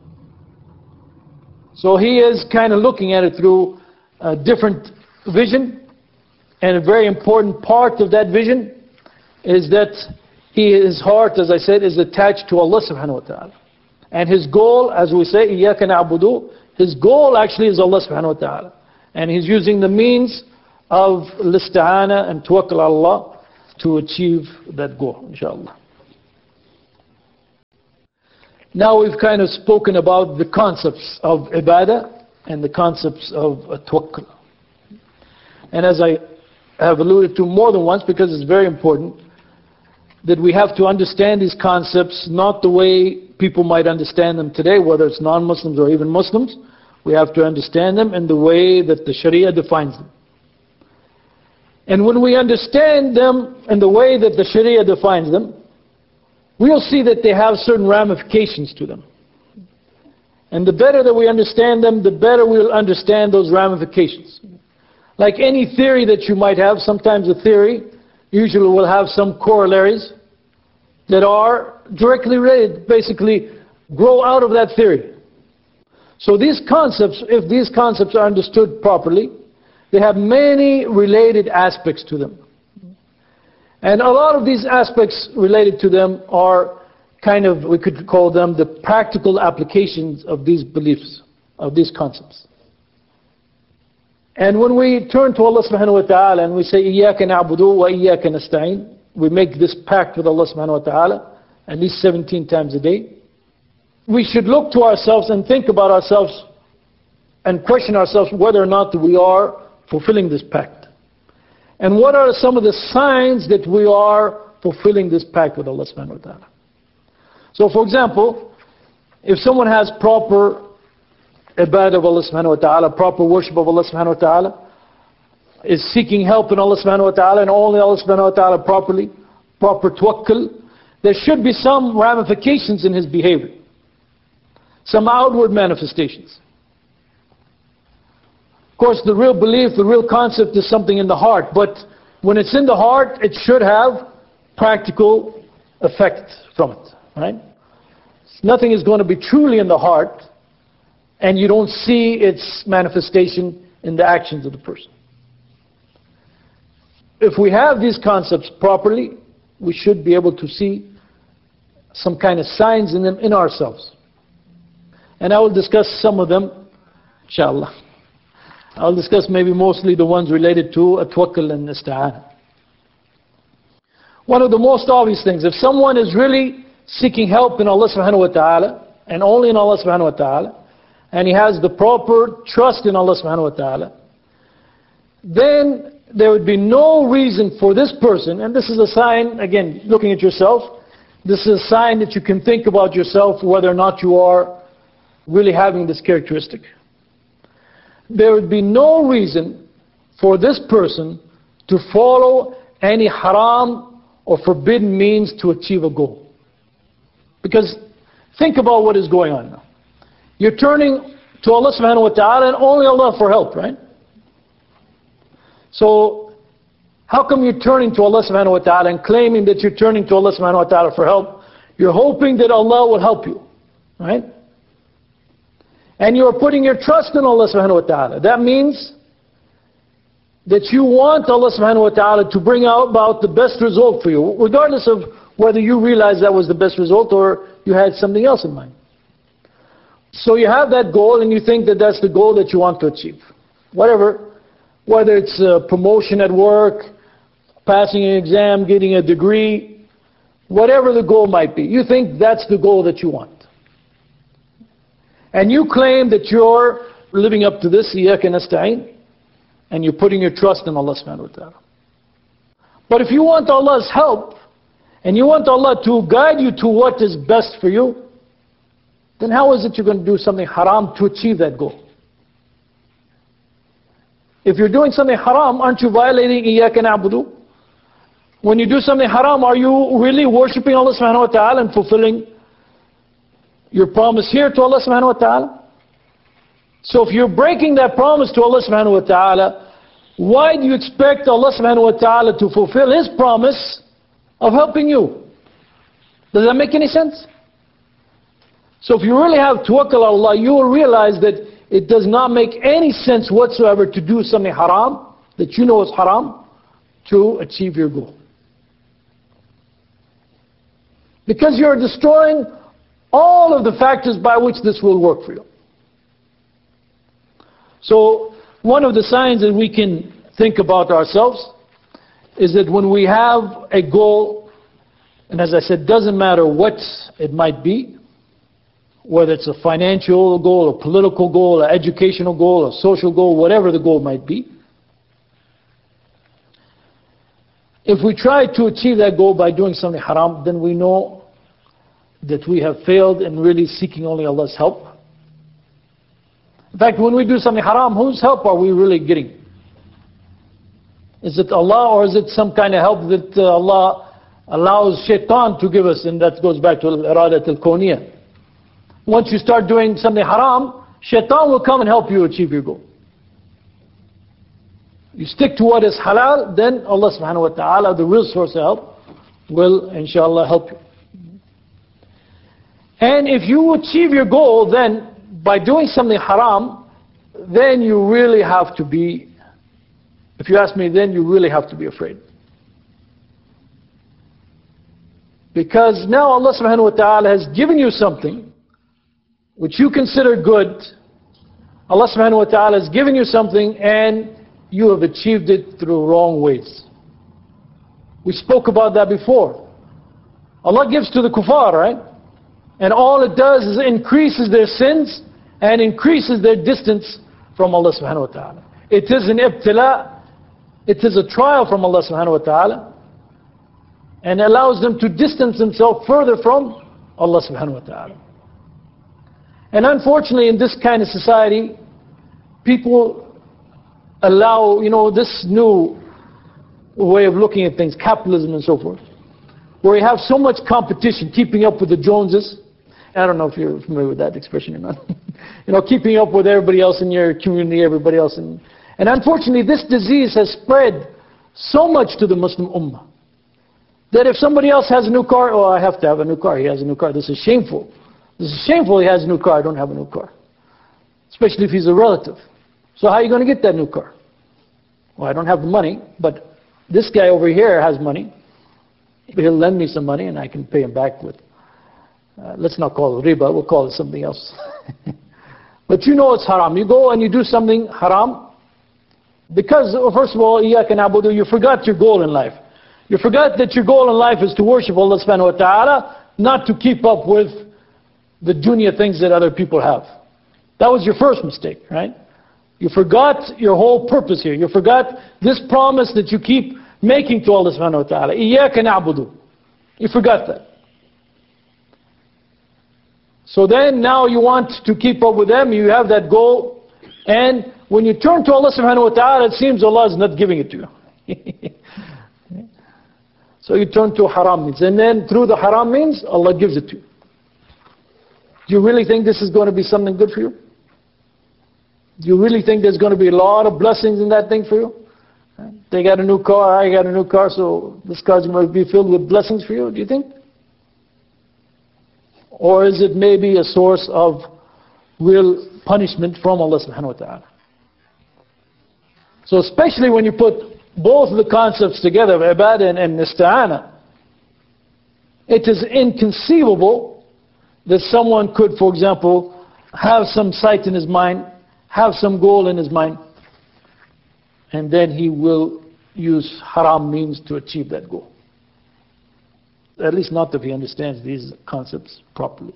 So he is kind of looking at it through a different vision, and a very important part of that vision is that his heart, as I said, is attached to Allah subhanahu wa ta'ala. And his goal, as we say, إِيَّاكَ نَعْبُدُ, his goal actually is Allah subhanahu wa ta'ala. And he's using the means of al-isti'ana and tawakkul ala Allah to achieve that goal, inshallah. Now we've kind of spoken about the concepts of ibadah and the concepts of tawakkul. And as I have alluded to more than once, because it's very important, that we have to understand these concepts not the way people might understand them today, whether it's non-Muslims or even Muslims. We have to understand them in the way that the Sharia defines them. And when we understand them in the way that the Sharia defines them, we'll see that they have certain ramifications to them. And the better that we understand them, the better we'll understand those ramifications. Like any theory that you might have, sometimes a theory usually will have some corollaries that are directly related, basically grow out of that theory. So these concepts, if these concepts are understood properly, they have many related aspects to them. And a lot of these aspects related to them are kind of, we could call them the practical applications of these beliefs, of these concepts. And when we turn to Allah subhanahu wa ta'ala and we say, إِيَّاكَ نَعْبُدُ وَإِيَّاكَ نَسْتَعِينَ, we make this pact with Allah subhanahu wa ta'ala at least 17 times a day. We should look to ourselves and think about ourselves and question ourselves whether or not we are fulfilling this pact. And what are some of the signs that we are fulfilling this pact with Allah subhanahu wa ta'ala? So for example, if someone has proper ibadah of Allah subhanahu wa ta'ala, proper worship of Allah subhanahu wa ta'ala, is seeking help in Allah subhanahu wa ta'ala and only Allah subhanahu wa ta'ala properly, proper tawakkul, there should be some ramifications in his behavior. Some outward manifestations. Of course, the real belief, the real concept is something in the heart, but when it's in the heart, it should have practical effect from it, right? Nothing is going to be truly in the heart and you don't see its manifestation in the actions of the person. If we have these concepts properly, we should be able to see some kind of signs in them in ourselves. And I will discuss some of them, inshallah. I'll discuss maybe mostly the ones related to tawakkul and ista'anah. One of the most obvious things, if someone is really seeking help in Allah subhanahu wa ta'ala, and only in Allah subhanahu wa ta'ala, and he has the proper trust in Allah subhanahu wa ta'ala, then there would be no reason for this person, and this is a sign, again, looking at yourself, this is a sign that you can think about yourself whether or not you are really having this characteristic. There would be no reason for this person to follow any haram or forbidden means to achieve a goal. Because think about what is going on now. You're turning to Allah subhanahu wa ta'ala and only Allah for help, right? So, how come you're turning to Allah subhanahu wa ta'ala and claiming that you're turning to Allah subhanahu wa ta'ala for help? You're hoping that Allah will help you, right? And you're putting your trust in Allah subhanahu wa ta'ala. That means that you want Allah subhanahu wa ta'ala to bring about the best result for you, regardless of whether you realize that was the best result or you had something else in mind. So you have that goal and you think that that's the goal that you want to achieve. Whatever, whether it's a promotion at work, passing an exam, getting a degree, whatever the goal might be, you think that's the goal that you want. And you claim that you're living up to this, إِيَّاكَ نَسْتَعِينَ, and you're putting your trust in Allah subhanahu wa ta'ala. But if you want Allah's help, and you want Allah to guide you to what is best for you, then how is it you're going to do something haram to achieve that goal? If you're doing something haram, aren't you violating إِيَّاكَ نَعْبُدُ? When you do something haram, are you really worshipping Allah subhanahu wa ta'ala and fulfilling your promise here to Allah subhanahu wa ta'ala? So if you're breaking that promise to Allah subhanahu wa ta'ala, why do you expect Allah subhanahu wa ta'ala to fulfill His promise of helping you? Does that make any sense? So if you really have tawakkul on Allah, you will realize that it does not make any sense whatsoever to do something haram, that you know is haram, to achieve your goal. Because you're destroying all of the factors by which this will work for you. So one of the signs that we can think about ourselves is that when we have a goal, and as I said, doesn't matter what it might be, whether it's a financial goal, a political goal, an educational goal, a social goal, whatever the goal might be, if we try to achieve that goal by doing something haram, then we know that we have failed in really seeking only Allah's help. In fact, when we do something haram, whose help are we really getting? Is it Allah, or is it some kind of help that Allah allows shaitan to give us? And that goes back to al-iradat al-kawniyah. Once you start doing something haram, shaitan will come and help you achieve your goal. You stick to what is halal, then Allah subhanahu wa ta'ala, the real source of help, will inshallah help you. And if you achieve your goal, then by doing something haram, then you really have to be, if you ask me, then you really have to be afraid. Because now Allah subhanahu wa ta'ala has given you something which you consider good. Allah subhanahu wa ta'ala has given you something and you have achieved it through wrong ways. We spoke about that before. Allah gives to the kuffar, right? And all it does is increases their sins and increases their distance from Allah subhanahu wa ta'ala. It is an ibtila, it is a trial from Allah subhanahu wa ta'ala, and allows them to distance themselves further from Allah subhanahu wa ta'ala. And unfortunately in this kind of society, people allow, this new way of looking at things, capitalism and so forth, where you have so much competition, keeping up with the Joneses. I don't know if you're familiar with that expression or not. Keeping up with everybody else in your community, everybody else. And unfortunately, this disease has spread so much to the Muslim Ummah that if somebody else has a new car, oh, I have to have a new car. He has a new car. This is shameful. This is shameful he has a new car. I don't have a new car. Especially if he's a relative. So how are you going to get that new car? Well, I don't have the money, but this guy over here has money. He'll lend me some money and I can pay him back with, let's not call it riba, we'll call it something else. But you know it's haram. You go and you do something haram, Because, first of all, إِيَّاكَ نَعْبُدُ, you forgot your goal in life. You forgot that your goal in life is to worship Allah subhanahu wa ta'ala, not to keep up with the dunya things that other people have. That was your first mistake, right? You forgot your whole purpose here. You forgot this promise that you keep making to Allah subhanahu wa ta'ala. إِيَّاكَ نَعْبُدُ. You forgot that. So then now you want to keep up with them, you have that goal, and when you turn to Allah subhanahu wa ta'ala, it seems Allah is not giving it to you. So you turn to haram means, and then through the haram means, Allah gives it to you. Do you really think this is going to be something good for you? Do you really think there's going to be a lot of blessings in that thing for you? They got a new car, I got a new car, so this car's going to be filled with blessings for you, do you think? Or is it maybe a source of real punishment from Allah subhanahu wa ta'ala? So especially when you put both the concepts together, of ibadah and ista'ana, it is inconceivable that someone could, for example, have some sight in his mind, have some goal in his mind, and then he will use haram means to achieve that goal. At least not if he understands these concepts properly.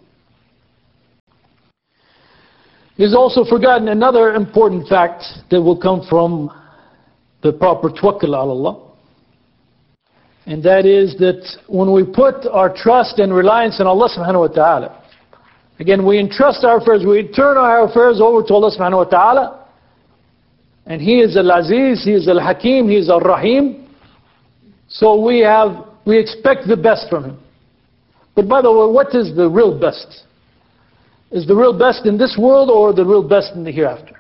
He's also forgotten another important fact that will come from the proper tawakkul ala Allah. And that is that when we put our trust and reliance on Allah subhanahu wa ta'ala, again, we entrust our affairs, we turn our affairs over to Allah subhanahu wa ta'ala, and He is Al-Aziz, He is Al-Hakim, He is Al-Rahim. So we expect the best from Him. But by the way, what is the real best? Is the real best in this world or the real best in the hereafter?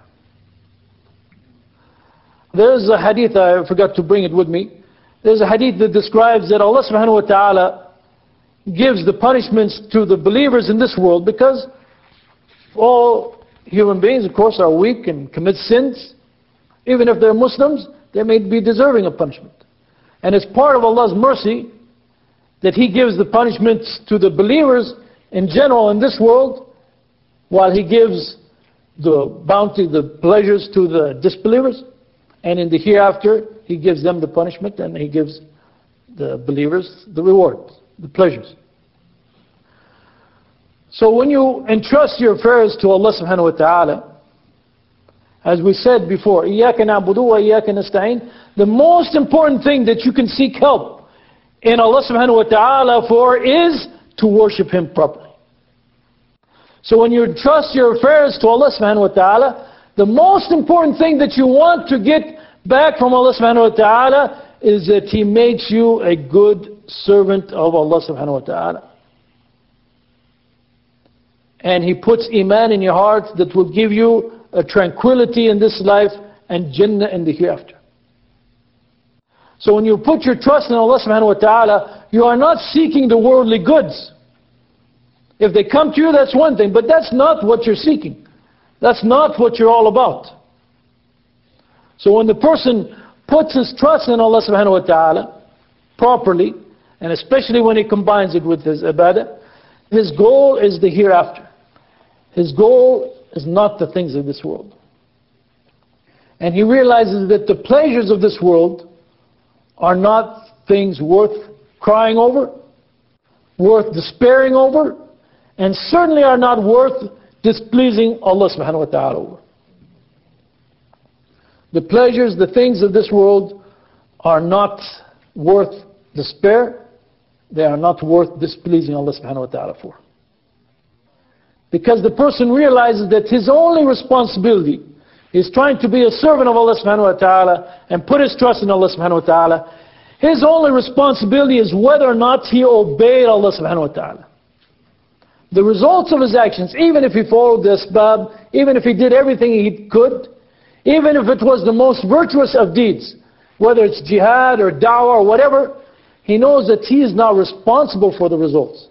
There's a hadith, I forgot to bring it with me. There's a hadith that describes that Allah subhanahu wa ta'ala gives the punishments to the believers in this world because all human beings, of course, are weak and commit sins. Even if they're Muslims, they may be deserving of punishment. And it's part of Allah's mercy that He gives the punishments to the believers in general in this world, while He gives the bounty, the pleasures to the disbelievers. And in the hereafter, He gives them the punishment and He gives the believers the reward, the pleasures. So when you entrust your affairs to Allah subhanahu wa ta'ala, as we said before, إِيَّاكَ نَعْبُدُ وَإِيَّاكَ نَسْتَعِينَ, the most important thing that you can seek help in Allah subhanahu wa ta'ala for is to worship Him properly. So when you entrust your affairs to Allah subhanahu wa ta'ala, the most important thing that you want to get back from Allah subhanahu wa ta'ala is that He makes you a good servant of Allah subhanahu wa ta'ala. And He puts iman in your heart that will give you a tranquility in this life and Jannah in the hereafter. So when you put your trust in Allah subhanahu wa ta'ala, you are not seeking the worldly goods. If they come to you, that's one thing, but that's not what you're seeking. That's not what you're all about. So when the person puts his trust in Allah subhanahu wa ta'ala properly, and especially when he combines it with his ibadah, his goal is the hereafter. His goal is not the things of this world. And he realizes that the pleasures of this world are not things worth crying over, worth despairing over, and certainly are not worth displeasing Allah subhanahu wa ta'ala over. The pleasures, the things of this world are not worth despair. They are not worth displeasing Allah subhanahu wa ta'ala for. Because the person realizes that his only responsibility is trying to be a servant of Allah subhanahu wa ta'ala and put his trust in Allah subhanahu wa ta'ala. His only responsibility is whether or not he obeyed Allah subhanahu wa ta'ala. The results of his actions, even if he followed the asbab, even if he did everything he could, even if it was the most virtuous of deeds, whether it's jihad or da'wah or whatever, he knows that he is not responsible for the results.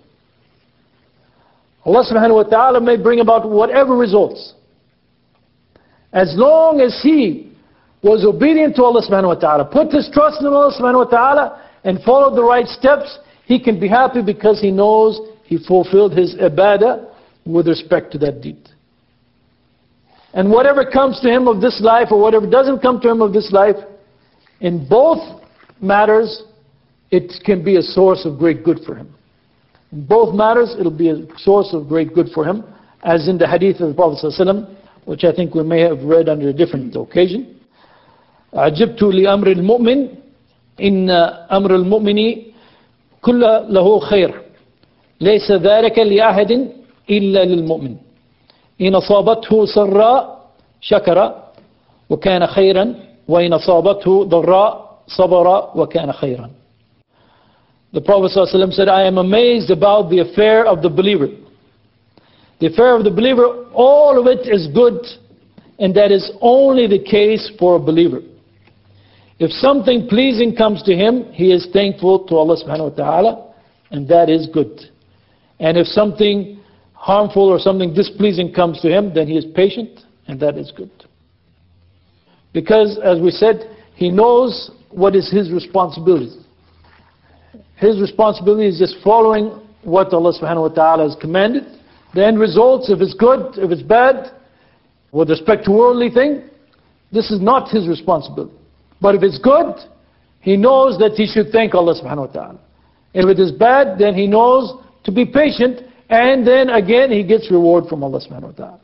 Allah subhanahu wa ta'ala may bring about whatever results. As long as he was obedient to Allah subhanahu wa ta'ala, put his trust in Allah subhanahu wa ta'ala, and followed the right steps, he can be happy because he knows he fulfilled his ibadah with respect to that deed. And whatever comes to him of this life or whatever doesn't come to him of this life, in both matters, it can be a source of great good for him. In both matters, it'll be a source of great good for him, as in the hadith of the Prophet ﷺ, which I think we may have read under a different occasion. عجبت لأمر المؤمن إن أمر المؤمن كل له خير ليس ذلك لأحد إلا للمؤمن إن أصابته سراء شكر وكان خيرا وإن أصابته ضراء صبر وكان خيرا. The Prophet ﷺ said, I am amazed about the affair of the believer. The affair of the believer, all of it is good, and that is only the case for a believer. If something pleasing comes to him, he is thankful to Allah subhanahu wa ta'ala, and that is good. And if something harmful or something displeasing comes to him, then he is patient, and that is good. Because, as we said, he knows what is his responsibility. His responsibility is just following what Allah subhanahu wa ta'ala has commanded. The end results, if it's good, if it's bad, with respect to worldly thing, this is not his responsibility. But if it's good, he knows that he should thank Allah subhanahu wa ta'ala. If it is bad, then he knows to be patient, and then again he gets reward from Allah subhanahu wa ta'ala.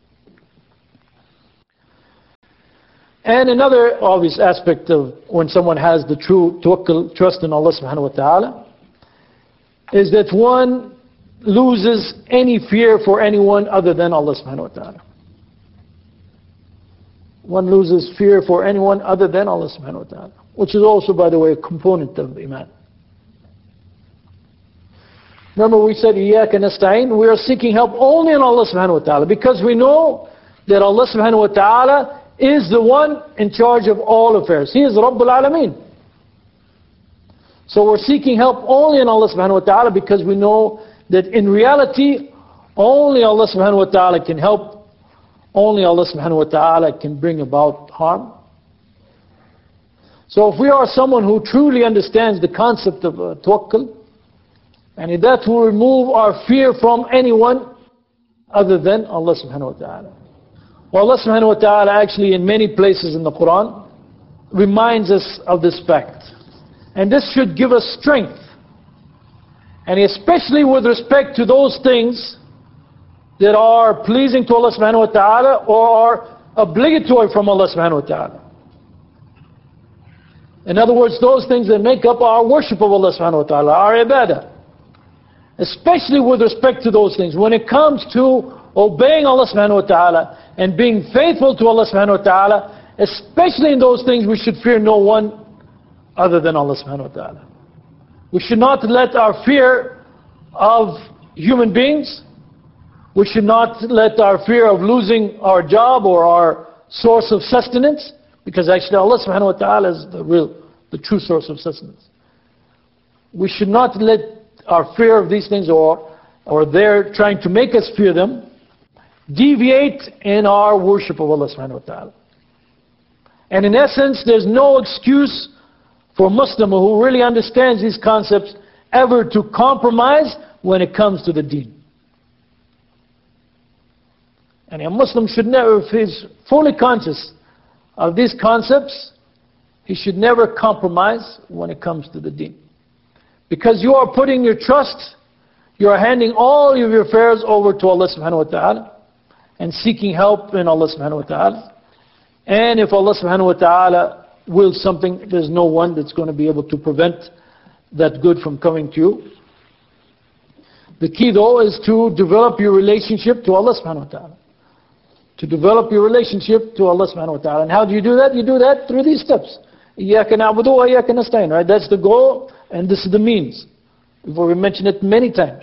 And another obvious aspect of when someone has the true tawakkul, trust in Allah subhanahu wa ta'ala, is that one loses any fear for anyone other than Allah subhanahu wa ta'ala. One loses fear for anyone other than Allah subhanahu wa ta'ala, which is also, by the way, a component of Iman. Remember we said, إِيَّاكَ نَسْتَعِينُ, we are seeking help only in Allah subhanahu wa ta'ala, because we know that Allah subhanahu wa ta'ala is the one in charge of all affairs. He is Rabbul Alameen. So we're seeking help only in Allah subhanahu wa ta'ala, because we know that in reality, only Allah subhanahu wa ta'ala can help. Only Allah subhanahu wa ta'ala can bring about harm. So if we are someone who truly understands the concept of tawakkul, and that will remove our fear from anyone other than Allah subhanahu wa ta'ala. Well, Allah subhanahu wa ta'ala actually in many places in the Quran reminds us of this fact. And this should give us strength. And especially with respect to those things that are pleasing to Allah subhanahu wa ta'ala or are obligatory from Allah subhanahu wa ta'ala. In other words, those things that make up our worship of Allah subhanahu wa ta'ala, our ibadah. Especially with respect to those things. When it comes to obeying Allah subhanahu wa ta'ala and being faithful to Allah subhanahu wa ta'ala, especially in those things we should fear no one other than Allah subhanahu wa ta'ala. We should not let our fear of human beings, we should not let our fear of losing our job or our source of sustenance, because actually Allah subhanahu wa ta'ala is the true source of sustenance. We should not let our fear of these things or they're trying to make us fear them deviate in our worship of Allah subhanahu wa ta'ala. And in essence, there's no excuse for a Muslim who really understands these concepts ever to compromise when it comes to the deen. And a Muslim should never, if he's fully conscious of these concepts, he should never compromise when it comes to the deen. Because you are putting your trust, you are handing all of your affairs over to Allah subhanahu wa ta'ala and seeking help in Allah subhanahu wa ta'ala. And if Allah subhanahu wa ta'ala wills something, there's no one that's going to be able to prevent that good from coming to you. The key though is to develop your relationship to Allah subhanahu wa ta'ala. To develop your relationship to Allah subhanahu wa ta'ala. And how do you do that? You do that through these steps. إِيَّاكَ نَعْبُدُ وَإِيَّاكَ نَسْتَعِينُ. Right? That's the goal and this is the means. We mentioned it many times.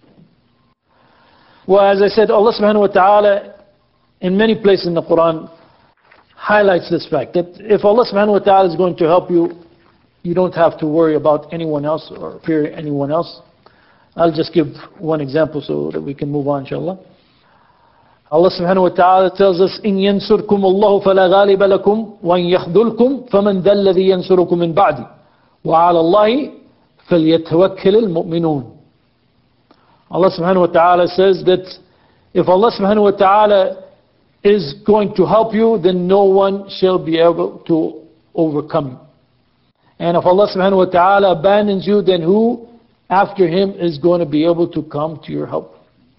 Well, as I said, Allah subhanahu wa ta'ala in many places in the Quran highlights this fact, that if Allah subhanahu wa ta'ala is going to help you, you don't have to worry about anyone else or fear anyone else. I'll just give one example so that we can move on, inshallah. Allah subhanahu wa ta'ala tells us, إِن يَنْصُرْكُمُ اللَّهُ فَلَا غَالِبَ لَكُمْ وَإِن يَخْذُلْكُمْ فَمَنْ ذَا الَّذِي يَنْصُرُكُم مِّن بَعْدِهِ وَعَلَى اللَّهِ فَلْيَتَوَكَّلِ الْمُؤْمِنُونَ. Allah subhanahu wa ta'ala says that if Allah subhanahu wa ta'ala is going to help you, then no one shall be able to overcome you. And if Allah subhanahu wa ta'ala abandons you, then who after Him is going to be able to come to your help?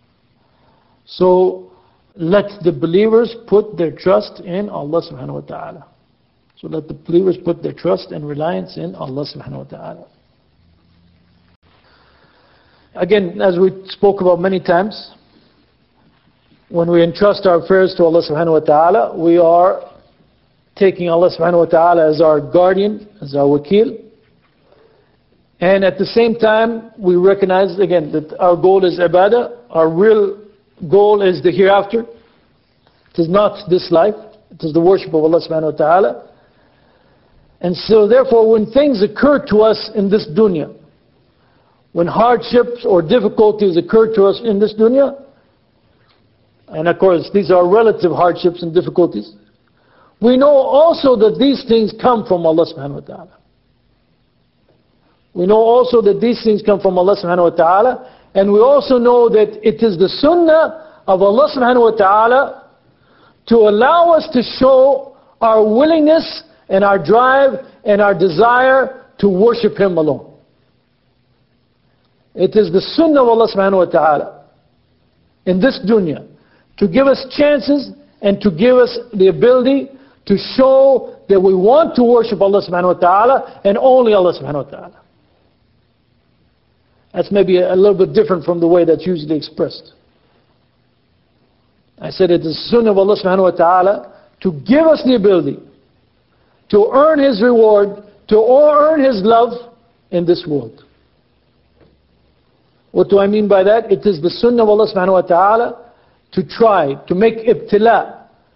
So let the believers put their trust in Allah subhanahu wa ta'ala. So let the believers put their trust and reliance in Allah subhanahu wa ta'ala. Again, as we spoke about many times, when we entrust our affairs to Allah subhanahu wa ta'ala, we are taking Allah subhanahu wa ta'ala as our guardian, as our wakil. And at the same time, we recognize again that our goal is ibadah. Our real goal is the hereafter. It is not this life. It is the worship of Allah subhanahu wa ta'ala. And so therefore, when things occur to us in this dunya, when hardships or difficulties occur to us in this dunya, and of course these are relative hardships and difficulties, we know also that these things come from Allah subhanahu wa ta'ala. We know also that these things come from Allah subhanahu wa ta'ala, and we also know that it is the sunnah of Allah subhanahu wa ta'ala to allow us to show our willingness and our drive and our desire to worship Him alone. It is the sunnah of Allah subhanahu wa ta'ala in this dunya to give us chances and to give us the ability to show that we want to worship Allah subhanahu wa ta'ala and only Allah subhanahu wa ta'ala. That's maybe a little bit different from the way that's usually expressed. I said it is sunnah of Allah subhanahu wa ta'ala to give us the ability to earn His reward, to earn His love in this world. What do I mean by that? It is the sunnah of Allah subhanahu wa ta'ala to try, to make ibtila,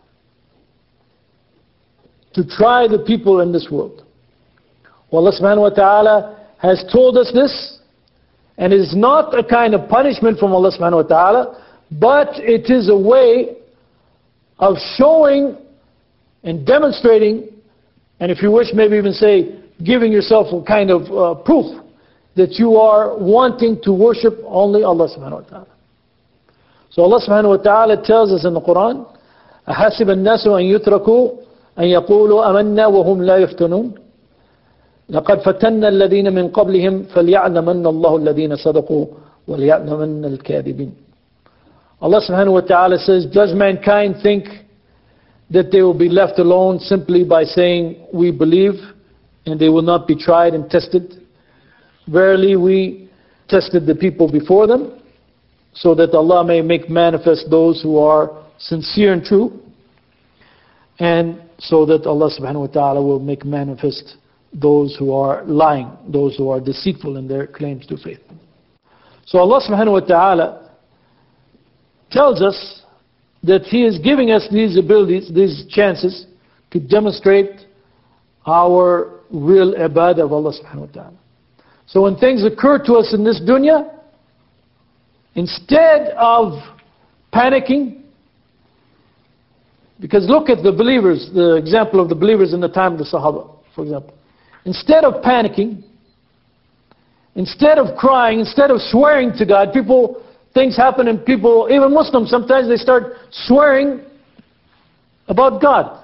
to try the people in this world. Allah subhanahu wa ta'ala has told us this, and it is not a kind of punishment from Allah subhanahu wa ta'ala, but it is a way of showing and demonstrating, and if you wish maybe even say, giving yourself a kind of proof that you are wanting to worship only Allah subhanahu wa ta'ala. So Allah subhanahu wa ta'ala tells us in the Quran, أَحَسِبَ النَّاسُ أَن يُتْرَكُوا أن يقولوا أمنا وهم لا يفتنون لقد فتنا الذين من قبلهم فليعلمن الله الذين صدقوا وليعلمن الكاذبين. Allah subhanahu wa ta'ala says, does mankind think that they will be left alone simply by saying we believe and they will not be tried and tested? Verily we tested the people before them so that Allah may make manifest those who are sincere and true, and so that Allah subhanahu wa ta'ala will make manifest those who are lying, those who are deceitful in their claims to faith. So Allah subhanahu wa ta'ala tells us that He is giving us these abilities, these chances to demonstrate our real ibadah of Allah subhanahu wa ta'ala. So when things occur to us in this dunya, instead of panicking, because look at the believers, the example of the believers in the time of the Sahaba, for example. Instead of panicking, instead of crying, instead of swearing to God, things happen and people, even Muslims, sometimes they start swearing about God.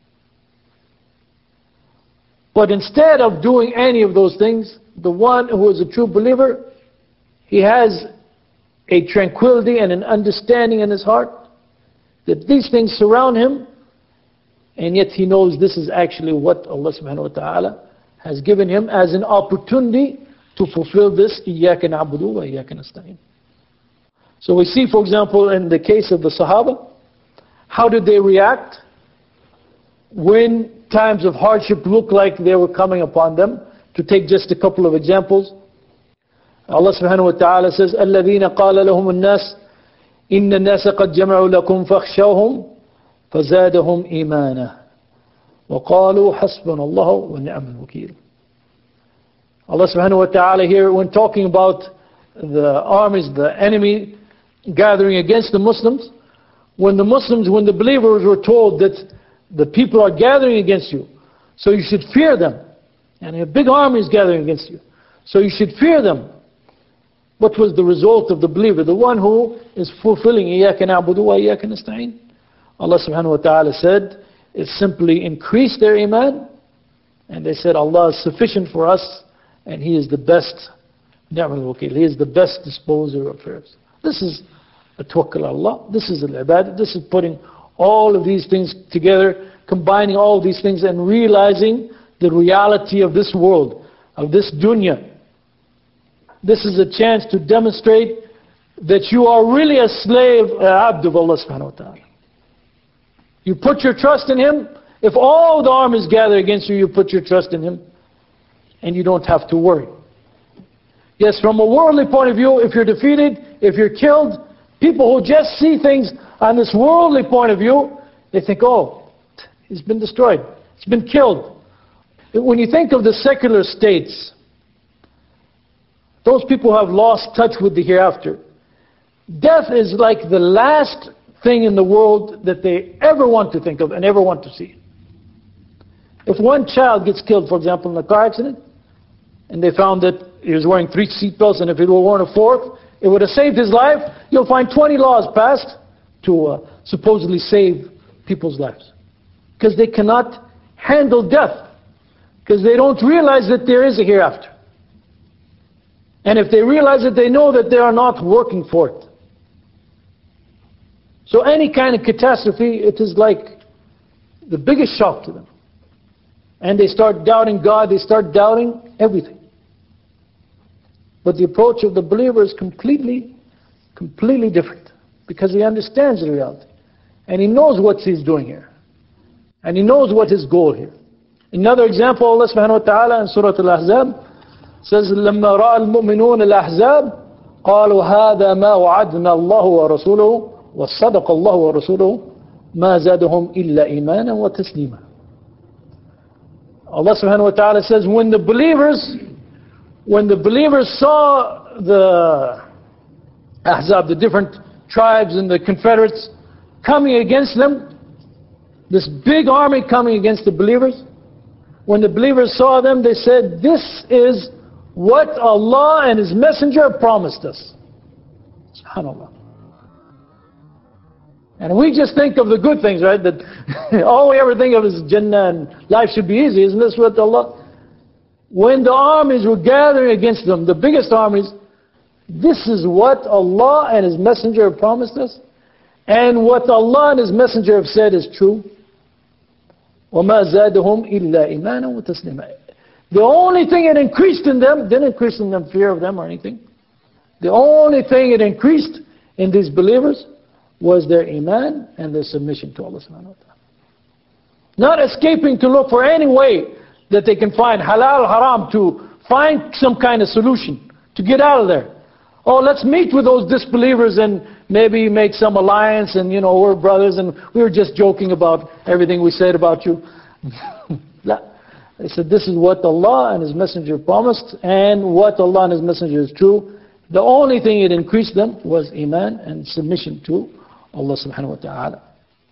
But instead of doing any of those things, the one who is a true believer, he has a tranquility and an understanding in his heart that these things surround him, and yet he knows this is actually what Allah subhanahu wa ta'ala has given him as an opportunity to fulfill this إِيَّاكَ نَعْبُدُ وَإِيَّاكَ نَسْتَعِينُ. So we see, for example, in the case of the Sahaba, how did they react when times of hardship looked like they were coming upon them? To take just a couple of examples, Allah subhanahu wa ta'ala says, الَّذِينَ قَالَ لَهُمُ النَّاسِ إِنَّ النَّاسَ قَدْ جَمَعُوا لَكُمْ فَاخْشَوْهُمْ فَزَادَهُمْ إِيمَانًا وَقَالُوا حَسْبُنَا اللَّهُ وَنِعْمَ الْوَكِيلُ. Allah subhanahu wa ta'ala here, when talking about the armies, the enemy gathering against the Muslims, when the believers were told that the people are gathering against you, so you should fear them, and a big army is gathering against you, so you should fear them. What was the result of the believer? The one who is fulfilling إِيَّاكَ نَعْبُدُ وَإِيَّاكَ نَسْتَعِينُ. Allah subhanahu wa ta'ala said, it simply increased their iman, and they said, Allah is sufficient for us, and He is the best, ni'mal wakil, He is the best disposer of affairs. This is a tawakkul ala Allah, this is al-ibadah, this is putting all of these things together, combining all of these things and realizing the reality of this world, of this dunya. This is a chance to demonstrate that you are really a slave, abd of Allah subhanahu wa ta'ala. You put your trust in Him. If all the armies gather against you, you put your trust in Him, and you don't have to worry. Yes, from a worldly point of view, if you're defeated, if you're killed, people who just see things on this worldly point of view, they think, oh, he's been destroyed, he's been killed. When you think of the secular states, those people who have lost touch with the hereafter, death is like the last thing in the world that they ever want to think of and ever want to see. If one child gets killed, for example, in a car accident, and they found that he was wearing 3 seatbelts, and if he were wearing a 4th, it would have saved his life, you'll find 20 laws passed to supposedly save people's lives. Because they cannot handle death. Because they don't realize that there is a hereafter. And if they realize it, they know that they are not working for it. So any kind of catastrophe, it is like the biggest shock to them. And they start doubting God, they start doubting everything. But the approach of the believer is completely different. Because he understands the reality. And he knows what he's doing here. And he knows what his goal here. Another example, Allah subhanahu wa ta'ala in Surah Al-Ahzab says, لَمَّا رَأَى الْمُؤْمِنُونَ الْأَحْزَابِ قَالُوا هَذَا مَا وَعَدْنَا اللَّهُ وَرَسُولُهُ وَصَّدَقَ اللَّهُ وَرَسُولُهُ مَا زَادَهُمْ إِلَّا إِيمَانًا وَتَسْلِيمًا. Allah subhanahu wa ta'ala says, when the believers saw the Ahzab, the different tribes and the confederates coming against them, this big army coming against the believers, when the believers saw them, they said, this is what Allah and His Messenger promised us. SubhanAllah. And we just think of the good things, right? That all we ever think of is Jannah and life should be easy. Isn't this what Allah... When the armies were gathering against them, the biggest armies, this is what Allah and His Messenger have promised us. And what Allah and His Messenger have said is true. وَمَا زَادَهُمْ إِلَّا إِيمَانًا وَتَسْلِيمًا. The only thing it increased in them, didn't increase in them fear of them or anything. The only thing it increased in these believers was their iman and their submission to Allah subhanahu wa ta'ala. Not escaping to look for any way that they can find halal, haram, to find some kind of solution, to get out of there. Oh, let's meet with those disbelievers and maybe make some alliance and, you know, we're brothers and we were just joking about everything we said about you. They said this is what Allah and His Messenger promised, and what Allah and His Messenger is true. The only thing it increased them was iman and submission to Allah subhanahu wa ta'ala.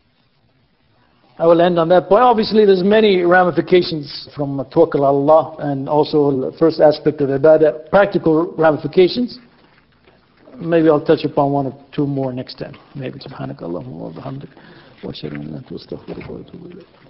I will end on that point. Obviously there's many ramifications from tawakkul ala Allah, and also the first aspect of ibadah, practical ramifications. Maybe I'll touch upon 1 or 2 more next time. Maybe. Subhanakallahumma wa bihamdik wa ashhadu an la ilaha illa anta astaghfiruka wa atubu ilayk.